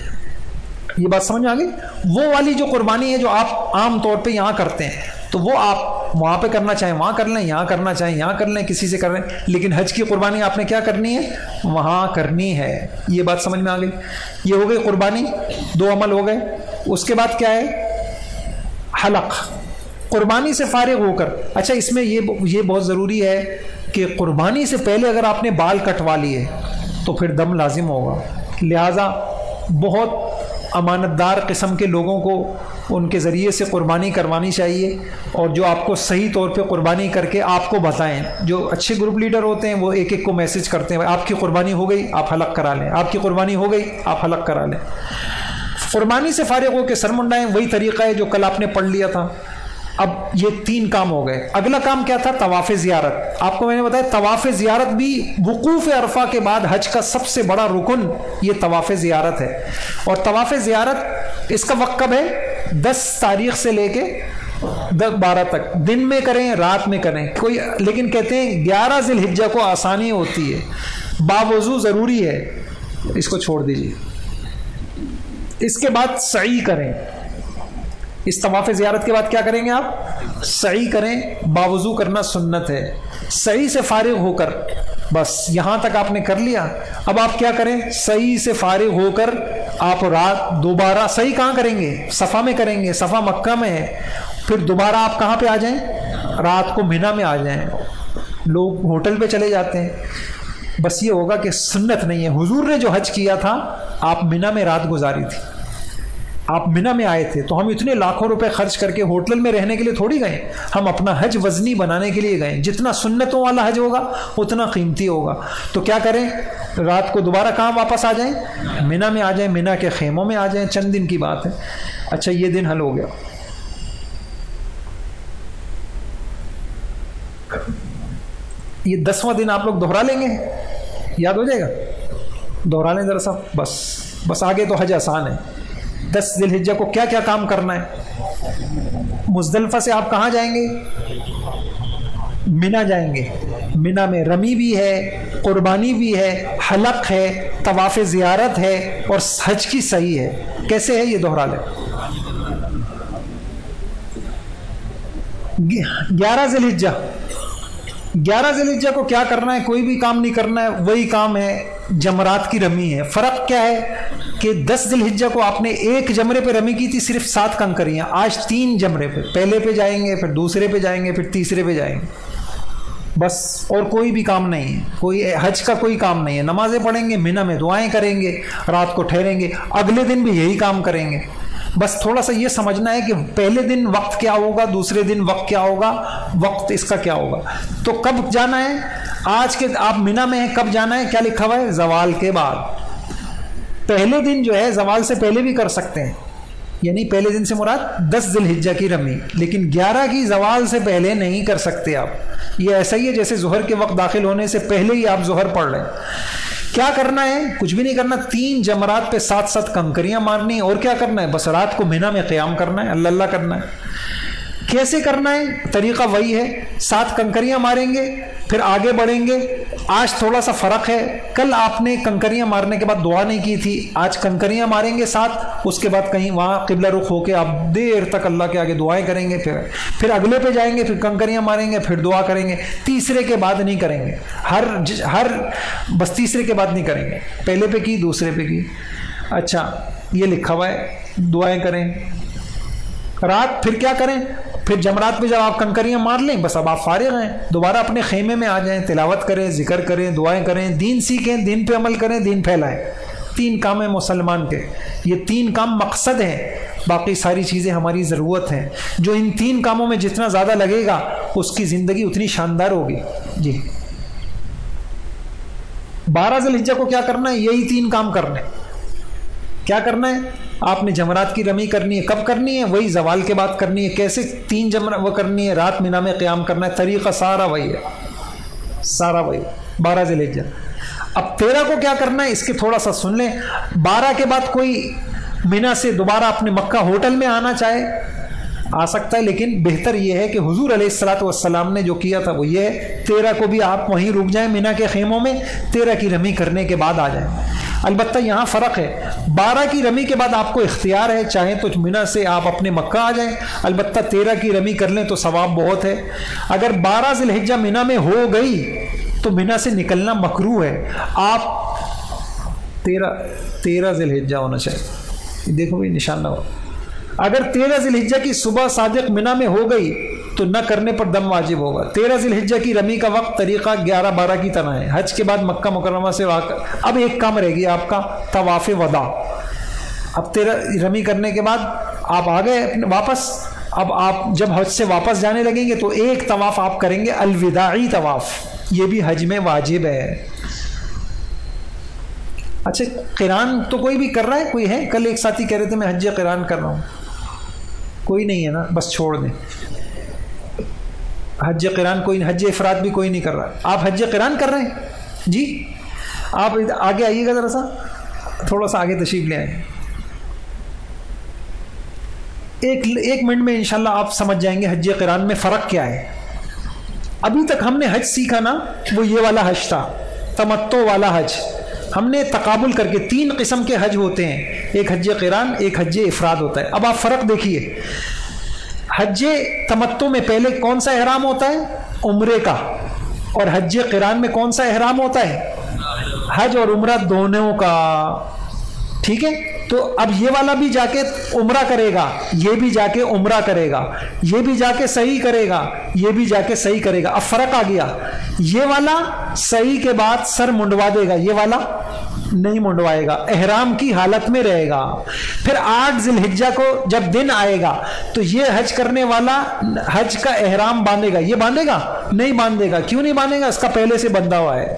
یہ بات سمجھ میں آ گئی؟ وہ والی جو قربانی ہے جو آپ عام طور پہ یہاں کرتے ہیں تو وہ آپ وہاں پہ کرنا چاہیں وہاں کر لیں، یہاں کرنا چاہیں یہاں کر لیں، کسی سے کر لیں. لیکن حج کی قربانی آپ نے کیا کرنی ہے؟ وہاں کرنی ہے. یہ بات سمجھ میں آ گئی؟ یہ ہو گئی قربانی، دو عمل ہو گئے. اس کے بعد کیا ہے؟ حلق. قربانی سے فارغ ہو کر، اچھا اس میں یہ یہ بہت ضروری ہے کہ قربانی سے پہلے اگر آپ نے بال کٹوا لیے تو پھر دم لازم ہوگا. لہذا بہت امانت دار قسم کے لوگوں کو ان کے ذریعے سے قربانی کروانی چاہیے، اور جو آپ کو صحیح طور پہ قربانی کر کے آپ کو بتائیں. جو اچھے گروپ لیڈر ہوتے ہیں وہ ایک ایک کو میسج کرتے ہیں، آپ کی قربانی ہو گئی آپ حلق کرا لیں، آپ کی قربانی ہو گئی آپ حلق کرا لیں. قربانی سے فارغ ہو کے سر منڈائیں، وہی طریقہ ہے جو کل آپ نے پڑھ لیا تھا. اب یہ تین کام ہو گئے. اگلا کام کیا تھا؟ طواف زیارت. آپ کو میں نے بتایا طواف زیارت بھی وقوف عرفہ کے بعد حج کا سب سے بڑا رکن یہ طواف زیارت ہے. اور طواف زیارت اس کا وقت کب ہے؟ دس تاریخ سے لے کے دس بارہ تک. دن میں کریں رات میں کریں کوئی، لیکن کہتے ہیں گیارہ ذی الحجہ کو آسانی ہوتی ہے، باوضو ضروری ہے، اس کو چھوڑ دیجیے. اس کے بعد سعی کریں. اس طواف زیارت کے بعد کیا کریں گے آپ؟ سعی کریں. باوضو کرنا سنت ہے. سعی سے فارغ ہو کر، بس یہاں تک آپ نے کر لیا. اب آپ کیا کریں؟ سعی سے فارغ ہو کر آپ رات دوبارہ سعی کہاں کریں گے؟ صفا میں کریں گے. صفا مکہ میں ہے. پھر دوبارہ آپ کہاں پہ آ جائیں؟ رات کو مینا میں آ جائیں. لوگ ہوٹل پہ چلے جاتے ہیں. بس یہ ہوگا کہ سنت نہیں ہے. حضور نے جو حج کیا تھا آپ مینا میں رات گزاری تھی، آپ مینا میں آئے تھے. تو ہم اتنے لاکھوں روپے خرچ کر کے ہوٹل میں رہنے کے لیے تھوڑی گئے، ہم اپنا حج وزنی بنانے کے لیے گئے. جتنا سنتوں والا حج ہوگا اتنا قیمتی ہوگا. تو کیا کریں؟ رات کو دوبارہ کہاں واپس آ جائیں؟ مینا میں آ جائیں. مینا کے خیموں میں آ جائیں. چند دن کی بات ہے. اچھا یہ دن حل ہو گیا. یہ دسواں دن آپ لوگ دوہرا لیں گے، یاد ہو جائے گا؟ دوہرا لیں ذرا سا. بس بس آگے تو حج آسان ہے. دس ذی الحجہ کو کیا کیا کام کرنا ہے؟ مزدلفہ سے آپ کہاں جائیں گے؟ مینا جائیں گے. مینا میں رمی بھی ہے، قربانی بھی ہے، حلق ہے، طواف زیارت ہے اور حج کی صحیح ہے. کیسے ہے یہ دوہرا لیں. گیارہ ذی الحجہ گیارہ ذی الحجہ کو کیا کرنا ہے؟ کوئی بھی کام نہیں کرنا ہے. وہی کام ہے جمرات کی رمی ہے. فرق کیا ہے کہ دس ذی الحجہ کو آپ نے ایک جمرے پہ رمی کی تھی، صرف سات کنکریاں. آج تین جمرے پہ، پہلے پہ جائیں گے، پھر دوسرے پہ جائیں گے، پھر تیسرے پہ جائیں گے. بس اور کوئی بھی کام نہیں ہے. کوئی حج کا کوئی کام نہیں ہے. نمازیں پڑھیں گے، مینا میں دعائیں کریں گے، رات کو ٹھہریں گے، اگلے دن بھی یہی کام کریں گے. بس تھوڑا سا یہ سمجھنا ہے کہ پہلے دن وقت کیا ہوگا، دوسرے دن وقت کیا ہوگا، وقت اس کا کیا ہوگا. تو کب جانا ہے؟ آج کے آپ مینا میں ہیں، کب جانا ہے؟ کیا لکھا ہوا ہے؟ زوال کے بعد. پہلے دن جو ہے زوال سے پہلے بھی کر سکتے ہیں، یعنی پہلے دن سے مراد دس ذی الحجہ کی رمی، لیکن گیارہ کی زوال سے پہلے نہیں کر سکتے آپ. یہ ایسا ہی ہے جیسے ظہر کے وقت داخل ہونے سے پہلے ہی آپ ظہر پڑھ رہے ہیں. کیا کرنا ہے؟ کچھ بھی نہیں کرنا. تین جمرات پہ سات سات کنکریاں مارنی. اور کیا کرنا ہے؟ بس رات کو مینا میں قیام کرنا ہے، اللہ اللہ کرنا ہے. کیسے کرنا ہے؟ طریقہ وہی ہے، سات کنکریاں ماریں گے پھر آگے بڑھیں گے. آج تھوڑا سا فرق ہے، کل آپ نے کنکریاں مارنے کے بعد دعا نہیں کی تھی، آج کنکریاں ماریں گے ساتھ، اس کے بعد کہیں وہاں قبلہ رخ ہو کے آپ دیر تک اللہ کے آگے دعائیں کریں گے، پھر پھر اگلے پہ جائیں گے، پھر کنکریاں ماریں گے، پھر دعا کریں گے. تیسرے کے بعد نہیں کریں گے، ہر ہر بس تیسرے کے بعد نہیں کریں گے، پہلے پہ کی دوسرے پہ کی. اچھا یہ لکھا ہوا ہے دعائیں کریں. رات پھر کیا کریں؟ پھر جمرات پہ جب آپ کنکریاں مار لیں بس اب آپ فارغ ہیں، دوبارہ اپنے خیمے میں آ جائیں، تلاوت کریں، ذکر کریں، دعائیں کریں، دین سیکھیں، دین پہ عمل کریں، دین پھیلائیں. تین کام ہیں مسلمان کے، یہ تین کام مقصد ہیں، باقی ساری چیزیں ہماری ضرورت ہیں. جو ان تین کاموں میں جتنا زیادہ لگے گا اس کی زندگی اتنی شاندار ہوگی. جی بارہ ذی الحجہ کو کیا کرنا ہے؟ یہی تین کام کرنے. کیا کرنا ہے؟ آپ نے جمرات کی رمی کرنی ہے. کب کرنی ہے؟ وہی زوال کے بعد کرنی ہے. کیسے؟ تین جمرات وہ کرنی ہے، رات مینا میں قیام کرنا ہے. طریقہ سارا وہی ہے، سارا وہی بارہ ذی الحجہ. اب تیرہ کو کیا کرنا ہے اس کے تھوڑا سا سن لیں. بارہ کے بعد کوئی مینا سے دوبارہ اپنے مکہ ہوٹل میں آنا چاہے آ سکتا ہے، لیکن بہتر یہ ہے کہ حضور علیہ الصلوۃ والسلام نے جو کیا تھا وہ یہ ہے، تیرہ کو بھی آپ وہیں رک جائیں مینا کے خیموں میں، تیرہ کی رمی کرنے کے بعد آ جائیں. البتہ یہاں فرق ہے، بارہ کی رمی کے بعد آپ کو اختیار ہے، چاہیں تو مینا سے آپ اپنے مکہ آ جائیں، البتہ تیرہ کی رمی کر لیں تو ثواب بہت ہے. اگر بارہ ذی الحجہ مینا میں ہو گئی تو مینا سے نکلنا مکروہ ہے. آپ تیرہ تیرہ ذی الحجہ ہونا چاہیے، دیکھو بھائی نشان نہ ہو. اگر تیرہ ذی الحجہ کی صبح صادق مینا میں ہو گئی تو نہ کرنے پر دم واجب ہوگا. تیرہ ذی الحجہ کی رمی کا وقت طریقہ گیارہ بارہ کی طرح ہے. حج کے بعد مکہ مکرمہ سے واقع. اب ایک کام رہ گیا آپ کا، طواف وداع. اب تیرہ رمی کرنے کے بعد آپ آ گئے واپس. اب آپ جب حج سے واپس جانے لگیں گے تو ایک طواف آپ کریں گے، الوداعی طواف. یہ بھی حج میں واجب ہے. اچھا قران تو کوئی بھی کر رہا ہے؟ کوئی ہے؟ کل ایک ساتھی کہہ رہے تھے میں حج قران کر رہا ہوں. کوئی نہیں ہے نا؟ بس چھوڑ دیں. حج قران کوئی، حج افراد بھی کوئی نہیں کر رہا. آپ حج قران کر رہے ہیں؟ جی آپ آگے آئیے گا، ذرا سا تھوڑا سا آگے تشریف لے آئیں. ایک ایک منٹ میں انشاءاللہ آپ سمجھ جائیں گے حج قران میں فرق کیا ہے. ابھی تک ہم نے حج سیکھا نا، وہ یہ والا حج تھا، تمتع والا حج. ہم نے تقابل کر کے تین قسم کے حج ہوتے ہیں، ایک حج قران، ایک حج افراد ہوتا ہے. اب آپ فرق دیکھیے، حج تمتع میں پہلے کون سا احرام ہوتا ہے؟ عمرے کا. اور حج قران میں کون سا احرام ہوتا ہے؟ حج اور عمرہ دونوں کا. ٹھیک ہے، تو اب یہ والا بھی جا کے عمرہ کرے گا، یہ بھی جا کے عمرہ کرے گا، یہ بھی جا کے صحیح کرے گا، یہ بھی جا کے صحیح کرے گا. اب فرق آ گیا، یہ والا صحیح کے بعد سر منڈوا دے گا، یہ والا نہیں منڈوائے گا، احرام کی حالت میں رہے گا. پھر آٹھ ذی الحجہ کو جب دن آئے گا تو یہ حج کرنے والا حج کا احرام باندھے گا. یہ باندھے گا؟ نہیں باندھے گا. کیوں نہیں باندھے گا؟ اس کا پہلے سے بندھا ہوا ہے.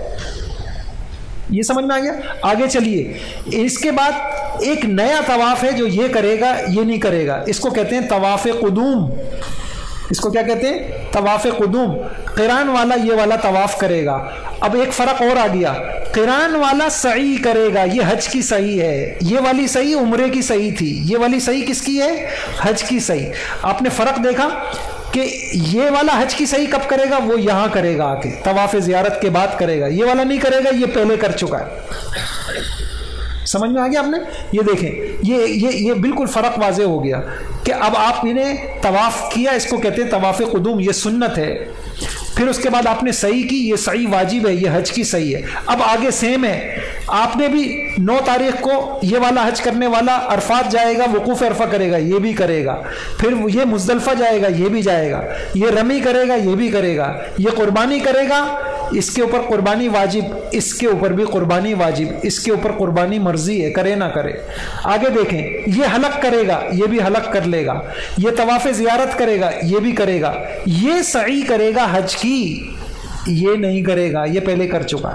یہ سمجھ میں آ گیا؟ آگے چلیے. اس کے بعد ایک نیا طواف ہے جو یہ کرے گا، یہ نہیں کرے گا. اس کو کہتے ہیں طواف قدوم. اس کو کیا کہتے ہیں؟ طواف قدوم. قران والا یہ والا طواف کرے گا. اب ایک فرق اور آ گیا، قران والا سعی کرے گا، یہ حج کی سعی ہے. یہ والی سعی عمرے کی سعی تھی، یہ والی سعی کس کی ہے؟ حج کی سعی. آپ نے فرق دیکھا کہ یہ والا حج کی صحیح کب کرے گا؟ وہ یہاں کرے گا، آ کے طواف زیارت کے بعد کرے گا. یہ والا نہیں کرے گا، یہ پہلے کر چکا ہے. سمجھ میں آ گیا آپ نے؟ یہ دیکھیں، یہ یہ یہ بالکل فرق واضح ہو گیا کہ اب آپ نے طواف کیا، اس کو کہتے ہیں طواف قدوم، یہ سنت ہے. پھر اس کے بعد آپ نے صحیح کی، یہ صحیح واجب ہے، یہ حج کی صحیح ہے. اب آگے سیم ہے، آپ نے بھی نو تاریخ کو یہ والا حج کرنے والا عرفات جائے گا، وقوف عرفہ کرے گا، یہ بھی کرے گا. پھر یہ مزدلفہ جائے گا، یہ بھی جائے گا. یہ رمی کرے گا، یہ بھی کرے گا. یہ قربانی کرے گا، اس کے اوپر قربانی واجب، اس کے اوپر بھی قربانی واجب، اس کے اوپر قربانی مرضی ہے، کرے نہ کرے. آگے دیکھیں، یہ حلق کرے گا، یہ بھی حلق کر لے گا. یہ طواف زیارت کرے گا، یہ بھی کرے گا. یہ سعی کرے گا حج کی، یہ نہیں کرے گا، یہ پہلے کر چکا.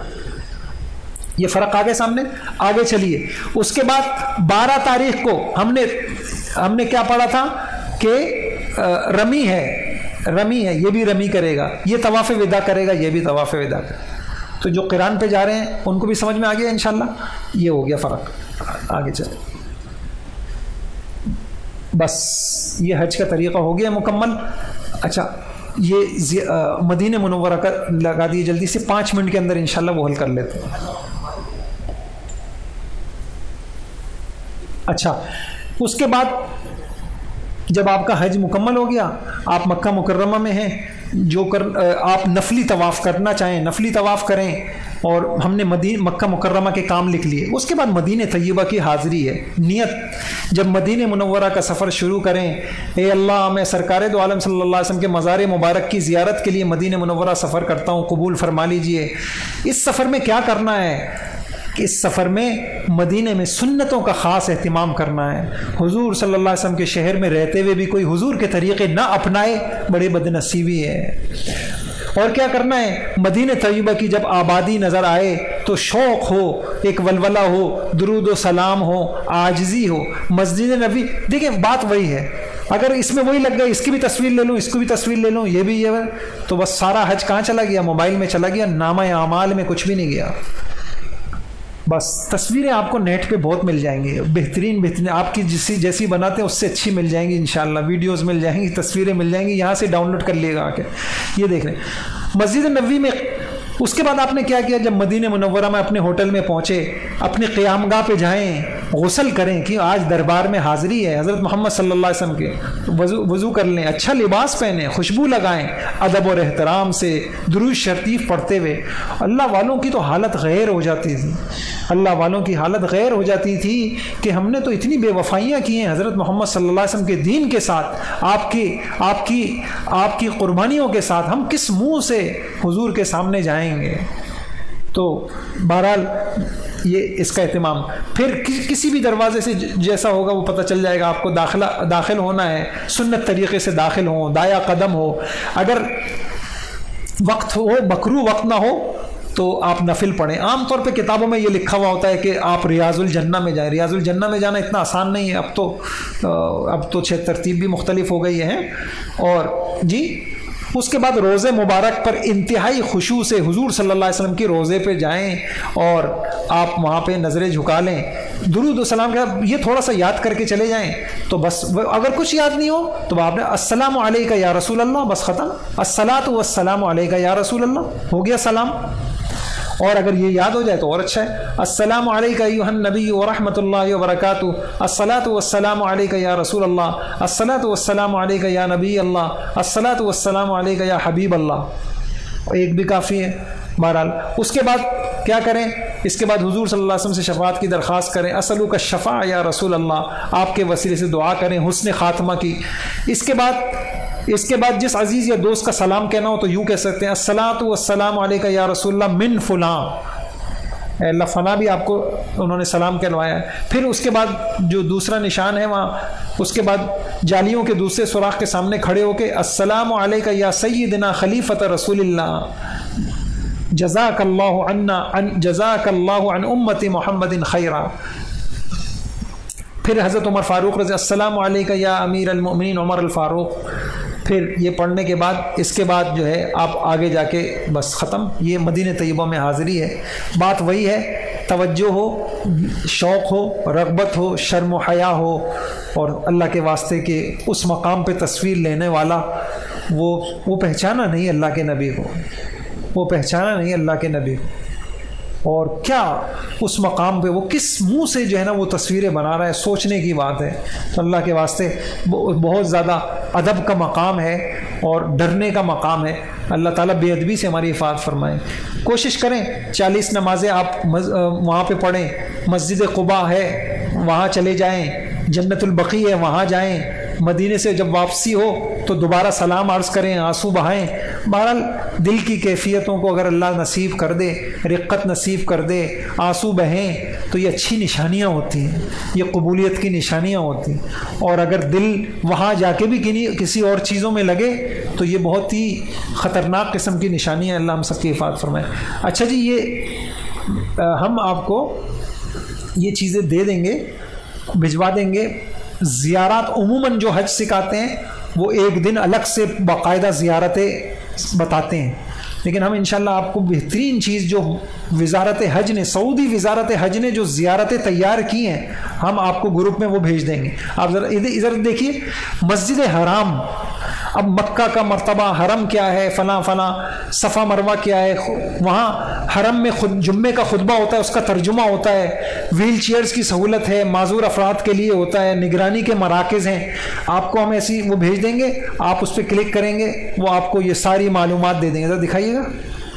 یہ فرق آگے سامنے. آگے چلیے. اس کے بعد بارہ تاریخ کو ہم نے ہم نے کیا پڑھا تھا کہ رمی ہے، رمی ہے، یہ بھی رمی کرے گا. یہ طواف وداع کرے گا، یہ بھی طواف وداع کرے گا. تو جو قران پہ جا رہے ہیں ان کو بھی سمجھ میں آ گیا انشاءاللہ. یہ ہو گیا فرق. آگے چلے. بس یہ حج کا طریقہ ہو گیا مکمل. اچھا یہ مدینہ منورہ کا لگا دیے جلدی سے، پانچ منٹ کے اندر انشاءاللہ وہ حل کر لیتے ہیں. اچھا اس کے بعد جب آپ کا حج مکمل ہو گیا، آپ مکہ مکرمہ میں ہیں، جو کر آپ نفلی طواف کرنا چاہیں نفلی طواف کریں، اور ہم نے مدینہ مکہ مکرمہ کے کام لکھ لیے. اس کے بعد مدینہ طیبہ کی حاضری ہے، نیت جب مدینہ منورہ کا سفر شروع کریں، اے اللہ میں سرکار دو عالم صلی اللہ علیہ وسلم کے مزار مبارک کی زیارت کے لیے مدینہ منورہ سفر کرتا ہوں، قبول فرما لیجئے. اس سفر میں کیا کرنا ہے کہ اس سفر میں مدینہ میں سنتوں کا خاص اہتمام کرنا ہے. حضور صلی اللہ علیہ وسلم کے شہر میں رہتے ہوئے بھی کوئی حضور کے طریقے نہ اپنائے، بڑے بد نصیبی ہے. اور کیا کرنا ہے، مدینہ طیبہ کی جب آبادی نظر آئے تو شوق ہو، ایک ولولہ ہو، درود و سلام ہو، عاجزی ہو. مسجد نبی دیکھیں بات وہی ہے، اگر اس میں وہی لگ گئے، اس کی بھی تصویر لے لوں، اس کو بھی تصویر لے لوں، یہ بھی یہ، تو بس سارا حج کہاں چلا گیا؟ موبائل میں چلا گیا، نامہ اعمال میں کچھ بھی نہیں گیا. بس تصویریں آپ کو نیٹ پہ بہت مل جائیں گی، بہترین بہترین آپ کی جسی جیسی بناتے ہیں اس سے اچھی مل جائیں گی انشاءاللہ. ویڈیوز مل جائیں گی، تصویریں مل جائیں گی، یہاں سے ڈاؤن لوڈ کر لیے گا آ کے. یہ دیکھ لیں مسجد نبوی میں. اس کے بعد آپ نے کیا کیا؟ جب مدینہ منورہ میں اپنے ہوٹل میں پہنچے، اپنے قیام گاہ پہ جائیں، غسل کریں کہ آج دربار میں حاضری ہے حضرت محمد صلی اللہ علیہ وسلم کے. وضو وضو کر لیں، اچھا لباس پہنیں، خوشبو لگائیں، ادب اور احترام سے درود شریف پڑھتے ہوئے. اللہ والوں کی تو حالت غیر ہو جاتی تھی، اللہ والوں کی حالت غیر ہو جاتی تھی کہ ہم نے تو اتنی بے وفائیاں کی ہیں حضرت محمد صلی اللہ علیہ وسلم کے دین کے ساتھ، آپ کی آپ کی آپ کی قربانیوں کے ساتھ، ہم کس منہ سے حضور کے سامنے جائیں گے؟ تو بہرحال یہ اس کا اہتمام. پھر کسی بھی دروازے سے جیسا ہوگا وہ پتہ چل جائے گا آپ کو. داخلہ داخل ہونا ہے سنت طریقے سے داخل ہوں، دایا قدم ہو. اگر وقت ہو، مکروہ وقت نہ ہو تو آپ نفل پڑھیں. عام طور پہ کتابوں میں یہ لکھا ہوا ہوتا ہے کہ آپ ریاض الجنہ میں جائیں. ریاض الجنہ میں جانا اتنا آسان نہیں ہے، اب تو اب تو چھ ترتیب بھی مختلف ہو گئی ہیں. اور جی اس کے بعد روزے مبارک پر انتہائی خشوع سے حضور صلی اللہ علیہ وسلم کی روزے پہ جائیں اور آپ وہاں پہ نظریں جھکا لیں. درود و سلام کا یہ تھوڑا سا یاد کر کے چلے جائیں تو بس. اگر کچھ یاد نہیں ہو تو آپ نے السلام علیکہ یا رسول اللہ، بس ختم. الصلاۃ والسلام علیکہ یا رسول اللہ، ہو گیا سلام. اور اگر یہ یاد ہو جائے تو اور اچھا ہے. السلام علیکہ ایھا النبی ورحمۃ اللہ وبرکاتہ، الصلاۃ والسلام علیکہ یا رسول اللہ، الصلاۃ والسلام علیکہ یا نبی اللہ، الصلاۃ والسلام علیکہ یا حبیب اللہ. ایک بھی کافی ہے. بہرحال اس کے بعد کیا کریں؟ اس کے بعد حضور صلی اللہ علیہ وسلم سے شفاعت کی درخواست کریں. اسألک الشفاعۃ یا رسول اللہ، آپ کے وسیلے سے دعا کریں حسن خاتمہ کی. اس کے بعد اس کے بعد جس عزیز یا دوست کا سلام کہنا ہو تو یوں کہہ سکتے ہیں الصلاۃ والسلام علیکہ یا رسول اللہ من فلاں، اے اللہ فلاں بھی آپ کو انہوں نے سلام کہلوایا ہے. پھر اس کے بعد جو دوسرا نشان ہے وہاں، اس کے بعد جالیوں کے دوسرے سوراخ کے سامنے کھڑے ہو کے السلام علیکہ یا سیدنا خلیفۃ رسول اللہ، جزاک اللہ عنا جزاک اللہ عن امت محمد خیرا. پھر حضرت عمر فاروق رضی السلام علیکہ یا امیر المؤمنین عمر الفاروق. پھر یہ پڑھنے کے بعد اس کے بعد جو ہے آپ آگے جا کے بس ختم. یہ مدینہ طیبہ میں حاضری ہے. بات وہی ہے، توجہ ہو، شوق ہو، رغبت ہو، شرم و حیا ہو، اور اللہ کے واسطے کہ اس مقام پہ تصویر لینے والا وہ وہ پہچانا نہیں اللہ کے نبی کو، وہ پہچانا نہیں اللہ کے نبی کو. اور کیا اس مقام پہ وہ کس منہ سے جو ہے نا وہ تصویریں بنا رہا ہے، سوچنے کی بات ہے. تو اللہ کے واسطے بہت زیادہ ادب کا مقام ہے اور ڈرنے کا مقام ہے. اللہ تعالیٰ بے ادبی سے ہماری حفاظت فرمائے. کوشش کریں چالیس نمازیں آپ وہاں پہ پڑھیں. مسجد قباء ہے وہاں چلے جائیں، جنت البقیع ہے وہاں جائیں. مدینے سے جب واپسی ہو تو دوبارہ سلام عرض کریں، آنسو بہائیں. بہرحال دل کی کیفیتوں کو اگر اللہ نصیب کر دے، رقت نصیب کر دے، آنسو بہیں تو یہ اچھی نشانیاں ہوتی ہیں، یہ قبولیت کی نشانیاں ہوتی ہیں. اور اگر دل وہاں جا کے بھی کسی اور چیزوں میں لگے تو یہ بہت ہی خطرناک قسم کی نشانیاں. اللہ ہم سب کی حفاظت فرمائے. اچھا جی، یہ ہم آپ کو یہ چیزیں دے دیں گے، بھجوا دیں گے. زیارات عموماً جو حج سکھاتے ہیں وہ ایک دن الگ سے باقاعدہ زیارتیں بتاتے ہیں، لیکن ہم انشاءاللہ آپ کو بہترین چیز جو وزارت حج نے، سعودی وزارت حج نے جو زیارتیں تیار کی ہیں، ہم آپ کو گروپ میں وہ بھیج دیں گے. آپ ذرا ادھر دیکھیے، مسجد حرام اب مکہ کا مرتبہ، حرم کیا ہے، فلاں فلاں، صفا مروہ کیا ہے، وہاں حرم میں خود جمعے کا خطبہ ہوتا ہے، اس کا ترجمہ ہوتا ہے، ویل چیئرز کی سہولت ہے، معذور افراد کے لیے ہوتا ہے، نگرانی کے مراکز ہیں. آپ کو ہم ایسی وہ بھیج دیں گے، آپ اس پہ کلک کریں گے، وہ آپ کو یہ ساری معلومات دے دیں گے. ذرا دکھائیے گا.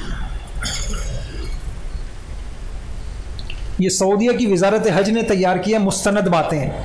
یہ سعودیہ کی وزارت حج نے تیار کیا مستند باتیں ہیں،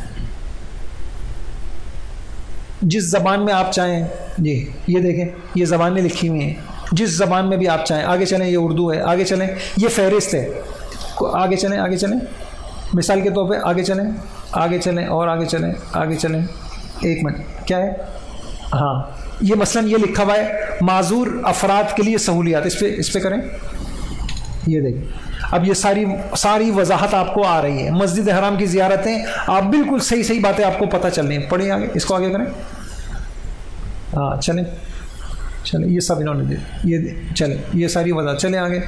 جس زبان میں آپ چاہیں. جی یہ دیکھیں، یہ زبانیں لکھی ہوئی ہیں، جس زبان میں بھی آپ چاہیں. آگے چلیں، یہ اردو ہے. آگے چلیں، یہ فہرست ہے. آگے چلیں، آگے چلیں، مثال کے طور پہ آگے چلیں، آگے چلیں اور آگے چلیں، آگے چلیں. ایک منٹ، کیا ہے؟ ہاں یہ مثلاً یہ لکھا ہوا ہے معذور افراد کے لیے سہولیات. اس پہ اس پہ کریں. یہ دیکھیں، اب یہ ساری ساری وضاحت آپ کو آ رہی ہے. مسجد حرام کی زیارتیں، آپ بالکل صحیح صحیح باتیں آپ کو پتہ چل رہی ہیں. پڑھیں آگے، اس کو آگے کریں. ہاں چلیں چلیں، یہ سب انہوں نے دے، یہ چلیں، یہ ساری وضاحت. چلیں آگے،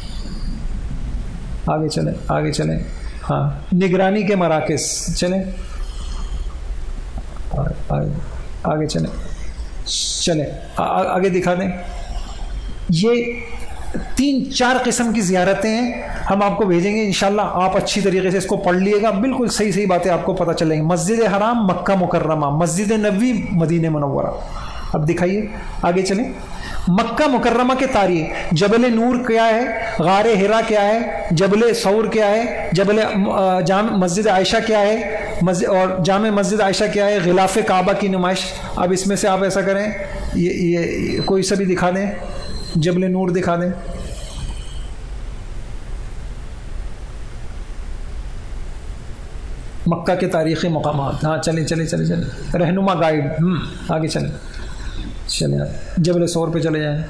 آگے چلیں، آگے چلیں. ہاں نگرانی کے مراکز. چلیں آگے آگے چلیں، چلیں آگے دکھا دیں. یہ تین چار قسم کی زیارتیں ہیں، ہم آپ کو بھیجیں گے انشاءاللہ. آپ اچھی طریقے سے اس کو پڑھ لیے گا، بالکل صحیح صحیح باتیں آپ کو پتہ چلیں گی. مسجد حرام مکہ مکرمہ، مسجد نبوی مدینہ منورہ. اب دکھائیے، آگے چلیں. مکہ مکرمہ کے تاریخ، جبل نور کیا ہے، غار حرا کیا ہے، جبل ثور کیا ہے، جبل جامع مسجد عائشہ کیا ہے، اور جامع مسجد عائشہ کیا ہے، غلاف کعبہ کی نمائش. اب اس میں سے آپ ایسا کریں، یہ یہ کوئی سا بھی دکھا دیں. جبل نور دکھا دیں. مکہ کے تاریخی مقامات. ہاں چلیں چلیں چلیں چلیں، رہنما گائیڈ. ہم آگے چلیں چلیں جبل ثور پہ چلے جائیں.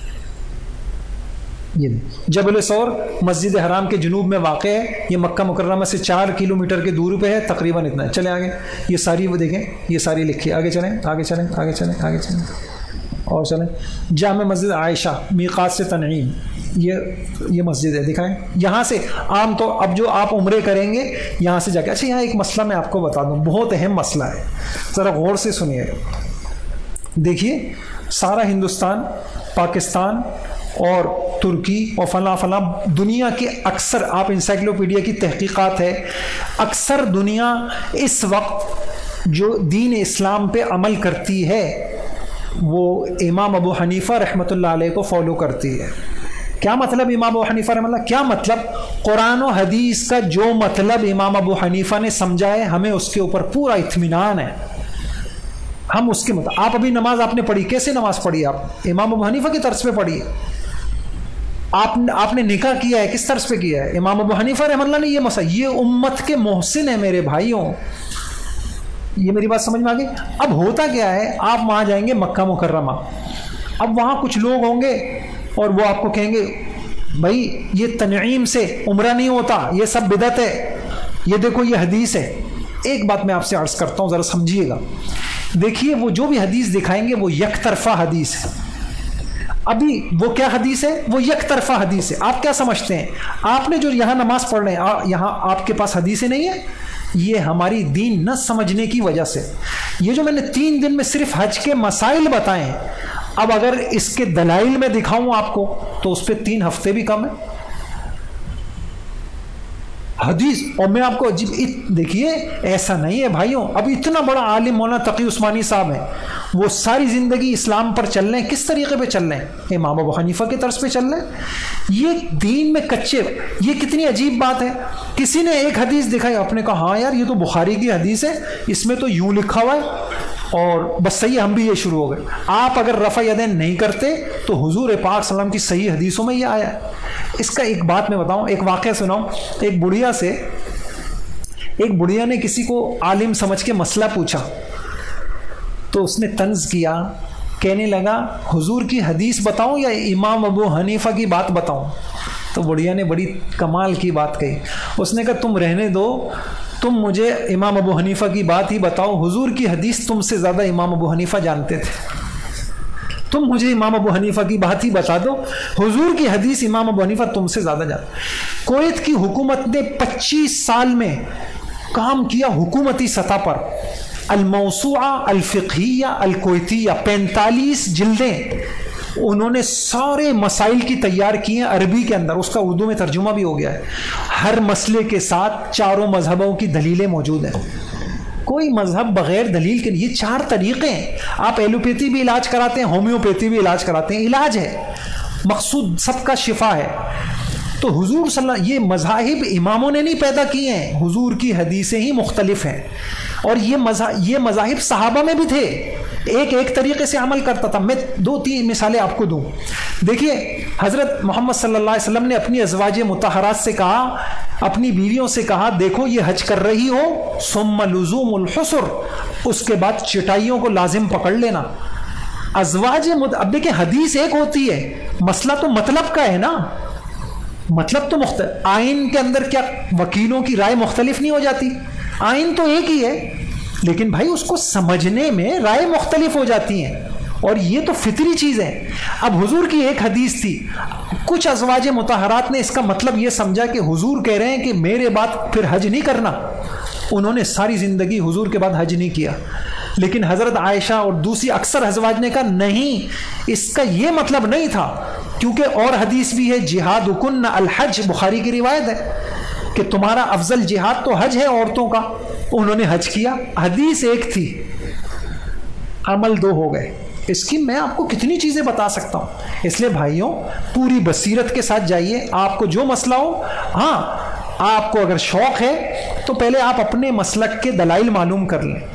یہ جبل ثور مسجد حرام کے جنوب میں واقع ہے. یہ مکہ مکرمہ سے چار کلو میٹر کے دوری پہ ہے تقریباً اتنا ہے. چلیں آگے، یہ ساری وہ دیکھیں، یہ ساری لکھی. آگے چلیں، آگے چلیں، آگے چلیں، آگے چلیں اور چلیں. جامع مسجد عائشہ میقات سے تنعیم، یہ یہ مسجد ہے، دکھائیں. یہاں سے عام طور اب جو آپ عمرے کریں گے یہاں سے جا کے. اچھا یہاں ایک مسئلہ میں آپ کو بتا دوں، بہت اہم مسئلہ ہے، ذرا غور سے سنیے. دیکھیے سارا ہندوستان، پاکستان اور ترکی اور فلاں فلاں دنیا کے اکثر، آپ انسائکلوپیڈیا کی تحقیقات ہے، اکثر دنیا اس وقت جو دین اسلام پہ عمل کرتی ہے وہ امام ابو حنیفہ رحمۃ اللہ علیہ کو فالو کرتی ہے. کیا مطلب امام ابو حنیفہ رحمۃ اللہ؟ کیا مطلب؟ قرآن و حدیث کا جو مطلب امام ابو حنیفہ نے سمجھا ہے ہمیں اس کے اوپر پورا اطمینان ہے. ہم اس کے مطلب، آپ ابھی نماز آپ نے پڑھی، کیسے نماز پڑھی؟ آپ امام ابو حنیفہ کی طرز پہ پڑھی. آپ آپ نے نکاح کیا ہے کس طرز پہ کیا ہے؟ امام ابو حنیفہ رحمۃ اللہ نے یہ مسئلہ، یہ امت کے محسن ہیں میرے بھائیوں. یہ میری بات سمجھ میں آ گئی؟ اب ہوتا کیا ہے، آپ وہاں جائیں گے مکہ مکرمہ، اب وہاں کچھ لوگ ہوں گے اور وہ آپ کو کہیں گے بھائی یہ تنعیم سے عمرہ نہیں ہوتا، یہ سب بدعت ہے، یہ دیکھو یہ حدیث ہے. ایک بات میں آپ سے عرض کرتا ہوں، ذرا سمجھیے گا. دیکھیے وہ جو بھی حدیث دکھائیں گے وہ یک طرفہ حدیث ہے. ابھی وہ کیا حدیث ہے؟ وہ یک طرفہ حدیث ہے. آپ کیا سمجھتے ہیں؟ آپ نے جو یہاں نماز پڑھ رہے ہیں، یہاں آپ کے پاس حدیثیں نہیں ہیں؟ یہ ہماری دین نہ سمجھنے کی وجہ سے. یہ جو میں نے تین دن میں صرف حج کے مسائل بتائے ہیں، اب اگر اس کے دلائل میں دکھاؤں آپ کو تو اس پہ تین ہفتے بھی کم ہے. حدیث، اور میں آپ کو عجیب، دیکھیے ایسا نہیں ہے بھائیوں. اب اتنا بڑا عالم مولانا تقی عثمانی صاحب ہیں، وہ ساری زندگی اسلام پر چل رہے ہیں. کس طریقے پہ چل رہے ہیں؟ امام ابو حنیفہ کی طرز پہ چل رہے ہیں. یہ دین میں کچے، یہ کتنی عجیب بات ہے. کسی نے ایک حدیث دکھائی، آپ نے کہا ہاں یار یہ تو بخاری کی حدیث ہے، اس میں تو یوں لکھا ہوا ہے، اور بس صحیح، ہم بھی یہ شروع ہو گئے. آپ اگر رفع یدین نہیں کرتے تو حضور پاک صلی اللہ علیہ وسلم کی صحیح حدیثوں میں یہ آیا ہے. اس کا ایک بات میں بتاؤں، ایک واقعہ سناؤں. ایک بڑھیا سے ایک بڑھیا نے کسی کو عالم سمجھ کے مسئلہ پوچھا تو اس نے طنز کیا، کہنے لگا حضور کی حدیث بتاؤں یا امام ابو حنیفہ کی بات بتاؤں؟ تو بڑھیا نے بڑی کمال کی بات کہی. اس نے کہا تم رہنے دو، تم مجھے امام ابو حنیفہ کی بات ہی بتاؤ، حضور کی حدیث تم سے زیادہ امام ابو حنیفہ جانتے تھے. تم مجھے امام ابو حنیفہ کی بات ہی بتا دو، حضور کی حدیث امام ابو حنیفہ تم سے زیادہ جانتے. کویت کی حکومت نے پچیس سال میں کام کیا حکومتی سطح پر. الموسوعہ الفقہیہ الکویتیہ، پینتالیس جلدیں انہوں نے سارے مسائل کی تیار کی ہیں عربی کے اندر، اس کا اردو میں ترجمہ بھی ہو گیا ہے. ہر مسئلے کے ساتھ چاروں مذہبوں کی دلیلیں موجود ہیں. کوئی مذہب بغیر دلیل کے، یہ چار طریقے ہیں. آپ ایلوپیتھی بھی علاج کراتے ہیں، ہومیوپیتھی بھی علاج کراتے ہیں، علاج ہے، مقصود سب کا شفا ہے. تو حضور صلی اللہ، یہ مذاہب اماموں نے نہیں پیدا کیے ہیں، حضور کی حدیثیں ہی مختلف ہیں. اور یہ مذاہب یہ مذاہب صحابہ میں بھی تھے، ایک ایک طریقے سے عمل کرتا تھا. میں دو تین مثالیں آپ کو دوں. دیکھیے حضرت محمد صلی اللہ علیہ وسلم نے اپنی ازواج مطہرات سے کہا، اپنی بیویوں سے کہا، دیکھو یہ حج کر رہی ہو، ثم لزوم الحسر، اس کے بعد چٹائیوں کو لازم پکڑ لینا. ازواج مت... اب دیکھیں حدیث ایک ہوتی ہے، مسئلہ تو مطلب کا ہے نا، مطلب تو مختلف. آئین کے اندر کیا وکیلوں کی رائے مختلف نہیں ہو جاتی؟ آئین تو ایک ہی ہے، لیکن بھائی اس کو سمجھنے میں رائے مختلف ہو جاتی ہیں، اور یہ تو فطری چیز ہے. اب حضور کی ایک حدیث تھی، کچھ ازواج مطہرات نے اس کا مطلب یہ سمجھا کہ حضور کہہ رہے ہیں کہ میرے بعد پھر حج نہیں کرنا. انہوں نے ساری زندگی حضور کے بعد حج نہیں کیا. لیکن حضرت عائشہ اور دوسری اکثر ازواج نے کہا نہیں، اس کا یہ مطلب نہیں تھا، کیونکہ اور حدیث بھی ہے، جہادکن الحج، بخاری کی روایت ہے کہ تمہارا افضل جہاد تو حج ہے عورتوں کا. انہوں نے حج کیا. حدیث ایک تھی، عمل دو ہو گئے. اس کی میں آپ کو کتنی چیزیں بتا سکتا ہوں. اس لیے بھائیوں پوری بصیرت کے ساتھ جائیے، آپ کو جو مسئلہ ہو. ہاں آپ کو اگر شوق ہے تو پہلے آپ اپنے مسلک کے دلائل معلوم کر لیں.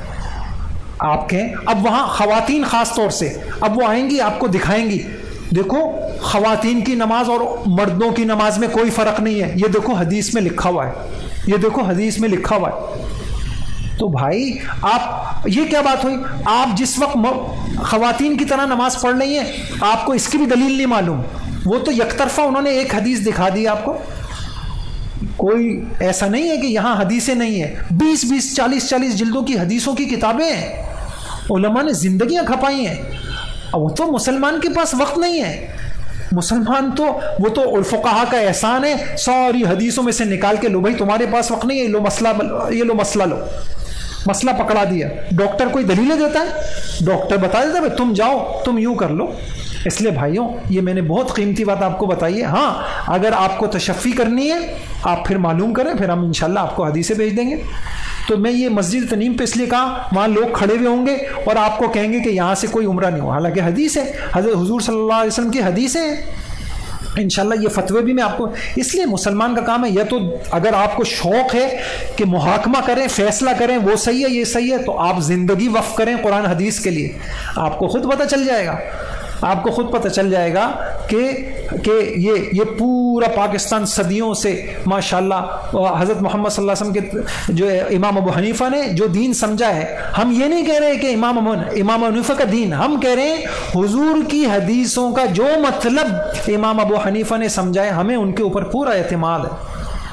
آپ کے اب وہاں خواتین خاص طور سے اب وہ آئیں گی، آپ کو دکھائیں گی، دیکھو خواتین کی نماز اور مردوں کی نماز میں کوئی فرق نہیں ہے، یہ دیکھو حدیث میں لکھا ہوا ہے، یہ دیکھو حدیث میں لکھا ہوا ہے. تو بھائی آپ یہ کیا بات ہوئی؟ آپ جس وقت خواتین کی طرح نماز پڑھ رہی ہیں، آپ کو اس کی بھی دلیل نہیں معلوم. وہ تو یک طرفہ انہوں نے ایک حدیث دکھا دی آپ کو. کوئی ایسا نہیں ہے کہ یہاں حدیثیں نہیں ہیں، بیس بیس چالیس چالیس جلدوں کی حدیثوں کی کتابیں ہیں، علماء نے زندگیاں کھپائی ہیں. اب وہ تو مسلمان کے پاس وقت نہیں ہے. مسلمان تو وہ تو الفقہا کا احسان ہے، ساری حدیثوں میں سے نکال کے لو، بھائی تمہارے پاس وقت نہیں ہے، لو مسئلہ، یہ لو مسئلہ لو، مسئلہ پکڑا دیا. ڈاکٹر کوئی دلیلیں دیتا ہے؟ ڈاکٹر بتا دیتا ہے بھائی تم جاؤ، تم یوں کر لو. اس لیے بھائیوں یہ میں نے بہت قیمتی بات آپ کو بتائی ہے. ہاں اگر آپ کو تشفی کرنی ہے آپ پھر معلوم کریں، پھر ہم انشاءاللہ آپ کو حدیثیں بھیج دیں گے. تو میں یہ مسجد تنیم پہ اس لیے کہا، وہاں لوگ کھڑے ہوئے ہوں گے اور آپ کو کہیں گے کہ یہاں سے کوئی عمرہ نہیں ہو، حالانکہ حدیث ہے، حضرت حضور صلی اللہ علیہ وسلم کی حدیثیں ہیں. انشاءاللہ یہ فتوے بھی میں آپ کو، اس لیے مسلمان کا کام ہے، یا تو اگر آپ کو شوق ہے کہ محاکمہ کریں، فیصلہ کریں وہ صحیح ہے یہ صحیح ہے، تو آپ زندگی وقف کریں قرآن حدیث کے لیے. آپ کو خود پتہ چل جائے گا، آپ کو خود پتہ چل جائے گا کہ کہ یہ یہ پورا پاکستان صدیوں سے ماشاءاللہ حضرت محمد صلی اللہ علیہ وسلم کے جو امام ابو حنیفہ نے جو دین سمجھا ہے. ہم یہ نہیں کہہ رہے کہ امام امام ابو حنیفہ کا دین، ہم کہہ رہے ہیں حضور کی حدیثوں کا جو مطلب امام ابو حنیفہ نے سمجھا ہے، ہمیں ان کے اوپر پورا اعتماد ہے،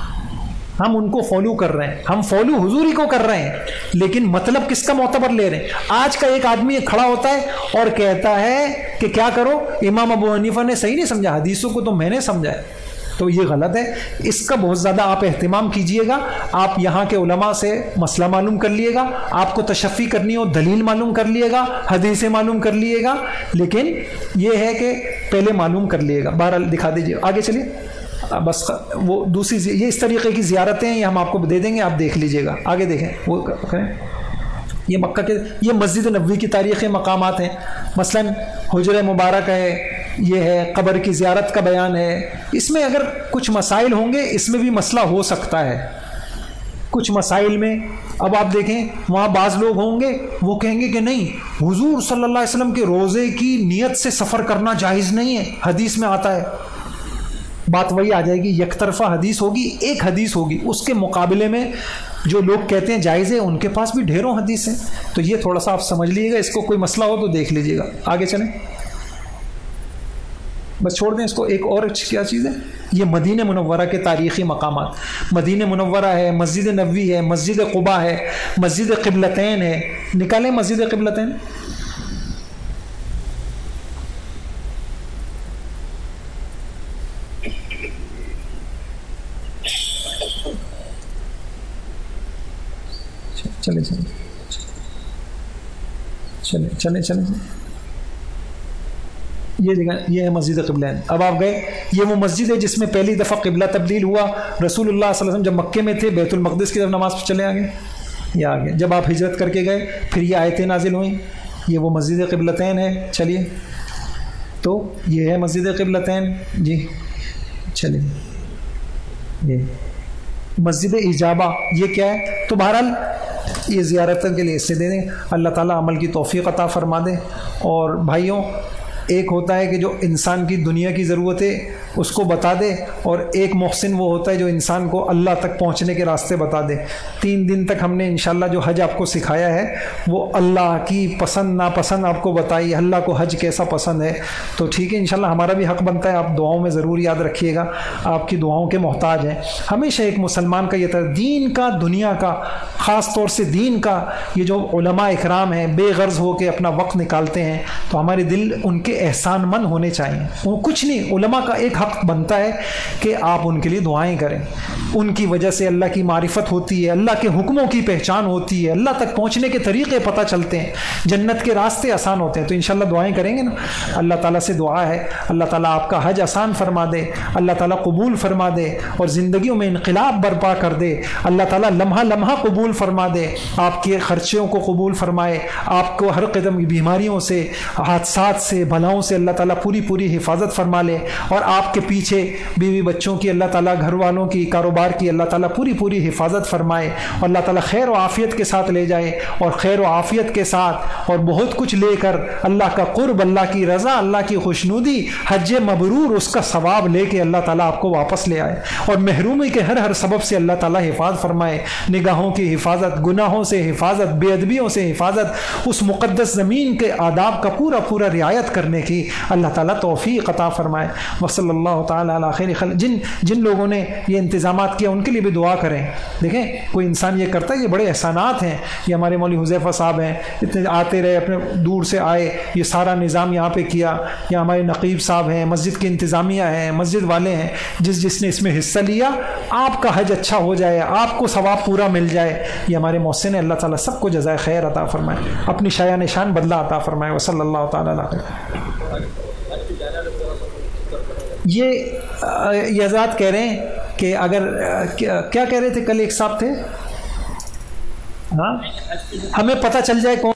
ہم ان کو فالو کر رہے ہیں، ہم فالو حضوری کو کر رہے ہیں، لیکن مطلب کس کا معتبر لے رہے ہیں. آج کا ایک آدمی کھڑا ہوتا ہے اور کہتا ہے کہ کیا کرو، امام ابو حنیفہ نے صحیح نہیں سمجھا، حدیثوں کو تو میں نے سمجھا ہے. تو یہ غلط ہے. اس کا بہت زیادہ آپ اہتمام کیجئے گا. آپ یہاں کے علماء سے مسئلہ معلوم کر لیے گا، آپ کو تشفی کرنی ہو دلیل معلوم کر لیے گا، حدیثیں معلوم کر لیے گا، لیکن یہ ہے کہ پہلے معلوم کر لیے گا. بہرحال دکھا دیجیے، آگے چلیے. بس وہ دوسری یہ اس طریقے کی زیارتیں ہیں، یہ ہم آپ کو دے دیں گے، آپ دیکھ لیجئے گا. آگے دیکھیں وہ کریں. یہ مکہ کے یہ مسجد نبوی کی تاریخی مقامات ہیں. مثلا حجر مبارک ہے، یہ ہے قبر کی زیارت کا بیان ہے. اس میں اگر کچھ مسائل ہوں گے اس میں بھی مسئلہ ہو سکتا ہے. کچھ مسائل میں اب آپ دیکھیں وہاں بعض لوگ ہوں گے وہ کہیں گے کہ نہیں، حضور صلی اللہ علیہ وسلم کے روزے کی نیت سے سفر کرنا جائز نہیں ہے، حدیث میں آتا ہے. بات وہی آ جائے گی، یک طرفہ حدیث ہوگی، ایک حدیث ہوگی. اس کے مقابلے میں جو لوگ کہتے ہیں جائز ہے ان کے پاس بھی ڈھیروں حدیث ہیں. تو یہ تھوڑا سا آپ سمجھ لیجیے گا. اس کو کوئی مسئلہ ہو تو دیکھ لیجیے گا. آگے چلیں، بس چھوڑ دیں اس کو. ایک اور کیا چیز ہے، یہ مدینہ منورہ کے تاریخی مقامات. مدینہ منورہ ہے، مسجد نبوی ہے، مسجد قباء ہے، مسجد قبلتین ہے. نکالیں مسجد قبلتین. چلے چلے چلیں چلیں چلیں یہ جگہ یہ ہے مسجد قبلین. اب آپ گئے, یہ وہ مسجد ہے جس میں پہلی دفعہ قبلہ تبدیل ہوا. رسول اللہ صلی اللہ علیہ وسلم جب مکے میں تھے بیت المقدس کی طرف نماز پڑھ چلے آگے, یہ آگے. جب آپ ہجرت کر کے گئے پھر یہ آیتیں نازل ہوئیں, یہ وہ مسجد قبلتین ہے. چلیے تو یہ ہے مسجد قبلتین. جی چلیے یہ مسجد اجابہ یہ کیا ہے؟ تو بہرحال یہ زیارتوں کے لیے اس سے دے دیں. اللہ تعالیٰ عمل کی توفیق عطا فرما دے. اور بھائیوں, ایک ہوتا ہے کہ جو انسان کی دنیا کی ضرورت ہے اس کو بتا دے, اور ایک محسن وہ ہوتا ہے جو انسان کو اللہ تک پہنچنے کے راستے بتا دے. تین دن تک ہم نے انشاءاللہ جو حج آپ کو سکھایا ہے وہ اللہ کی پسند ناپسند آپ کو بتائی, اللہ کو حج کیسا پسند ہے. تو ٹھیک ہے انشاءاللہ ہمارا بھی حق بنتا ہے, آپ دعاؤں میں ضرور یاد رکھیے گا, آپ کی دعاؤں کے محتاج ہیں. ہمیشہ ایک مسلمان کا یہ طرح دین کا, دنیا کا, خاص طور سے دین کا, یہ جو علماء اکرام ہیں بے غرض ہو کے اپنا وقت نکالتے ہیں تو ہمارے دل ان کے احسان مند ہونے چاہیے. وہ کچھ نہیں, علماء کا ایک حق بنتا ہے کہ آپ ان کے لیے دعائیں کریں. ان کی وجہ سے اللہ کی معرفت ہوتی ہے, اللہ کے حکموں کی پہچان ہوتی ہے, اللہ تک پہنچنے کے طریقے پتہ چلتے ہیں, جنت کے راستے آسان ہوتے ہیں. تو انشاءاللہ دعائیں کریں گے نا. اللہ تعالیٰ سے دعا ہے اللہ تعالیٰ آپ کا حج آسان فرما دے, اللہ تعالیٰ قبول فرما دے, اور زندگیوں میں انقلاب برپا کر دے. اللہ تعالیٰ لمحہ لمحہ قبول فرما دے, آپ کے خرچوں کو قبول فرمائے, آپ کو ہر قدم بیماریوں سے, حادثات سے, بلاؤں سے اللہ تعالیٰ پوری پوری حفاظت فرما لے. اور آپ کے پیچھے بیوی بچوں کی اللہ تعالیٰ, گھر والوں کی, کاروبار کی اللہ تعالیٰ پوری پوری حفاظت فرمائے, اور اللہ تعالیٰ خیر و عافیت کے ساتھ لے جائے, اور خیر و عافیت کے ساتھ اور بہت کچھ لے کر اللہ کا قرب, اللہ کی رضا, اللہ کی خوشنودی, حج مبرور, اس کا ثواب لے کے اللہ تعالیٰ آپ کو واپس لے آئے. اور محرومی کے ہر ہر سبب سے اللہ تعالیٰ حفاظت فرمائے, نگاہوں کی حفاظت, گناہوں سے حفاظت, بے ادبیوں سے حفاظت, اس مقدس زمین کے آداب کا پورا پورا رعایت کرنے کی اللہ تعالیٰ توفیق عطا فرمائے. وصلی اللہ تعالیٰ علی خیر خلق. جن جن لوگوں نے یہ انتظامات کیا ان کے لیے بھی دعا کریں. دیکھیں کوئی انسان یہ کرتا ہے, یہ بڑے احسانات ہیں. یہ ہمارے مولوی حذیفہ صاحب ہیں, اتنے آتے رہے, اپنے دور سے آئے, یہ سارا نظام یہاں پہ کیا. یا ہمارے نقیب صاحب ہیں, مسجد کی انتظامیہ ہیں, مسجد والے ہیں, جس جس نے اس میں حصہ لیا, آپ کا حج اچھا ہو جائے, آپ کو ثواب پورا مل جائے. یہ ہمارے محسن ہیں, اللہ تعالیٰ سب کو جزائے خیر عطا فرمائے, اپنی شایان نشان بدلہ عطا فرمائے. وصلی اللہ تعالیٰ علیہ. یہ یہ حضرات کہہ رہے ہیں کہ اگر کیا کہہ رہے تھے کل ایک صاحب تھے, ہاں ہمیں پتہ چل جائے کون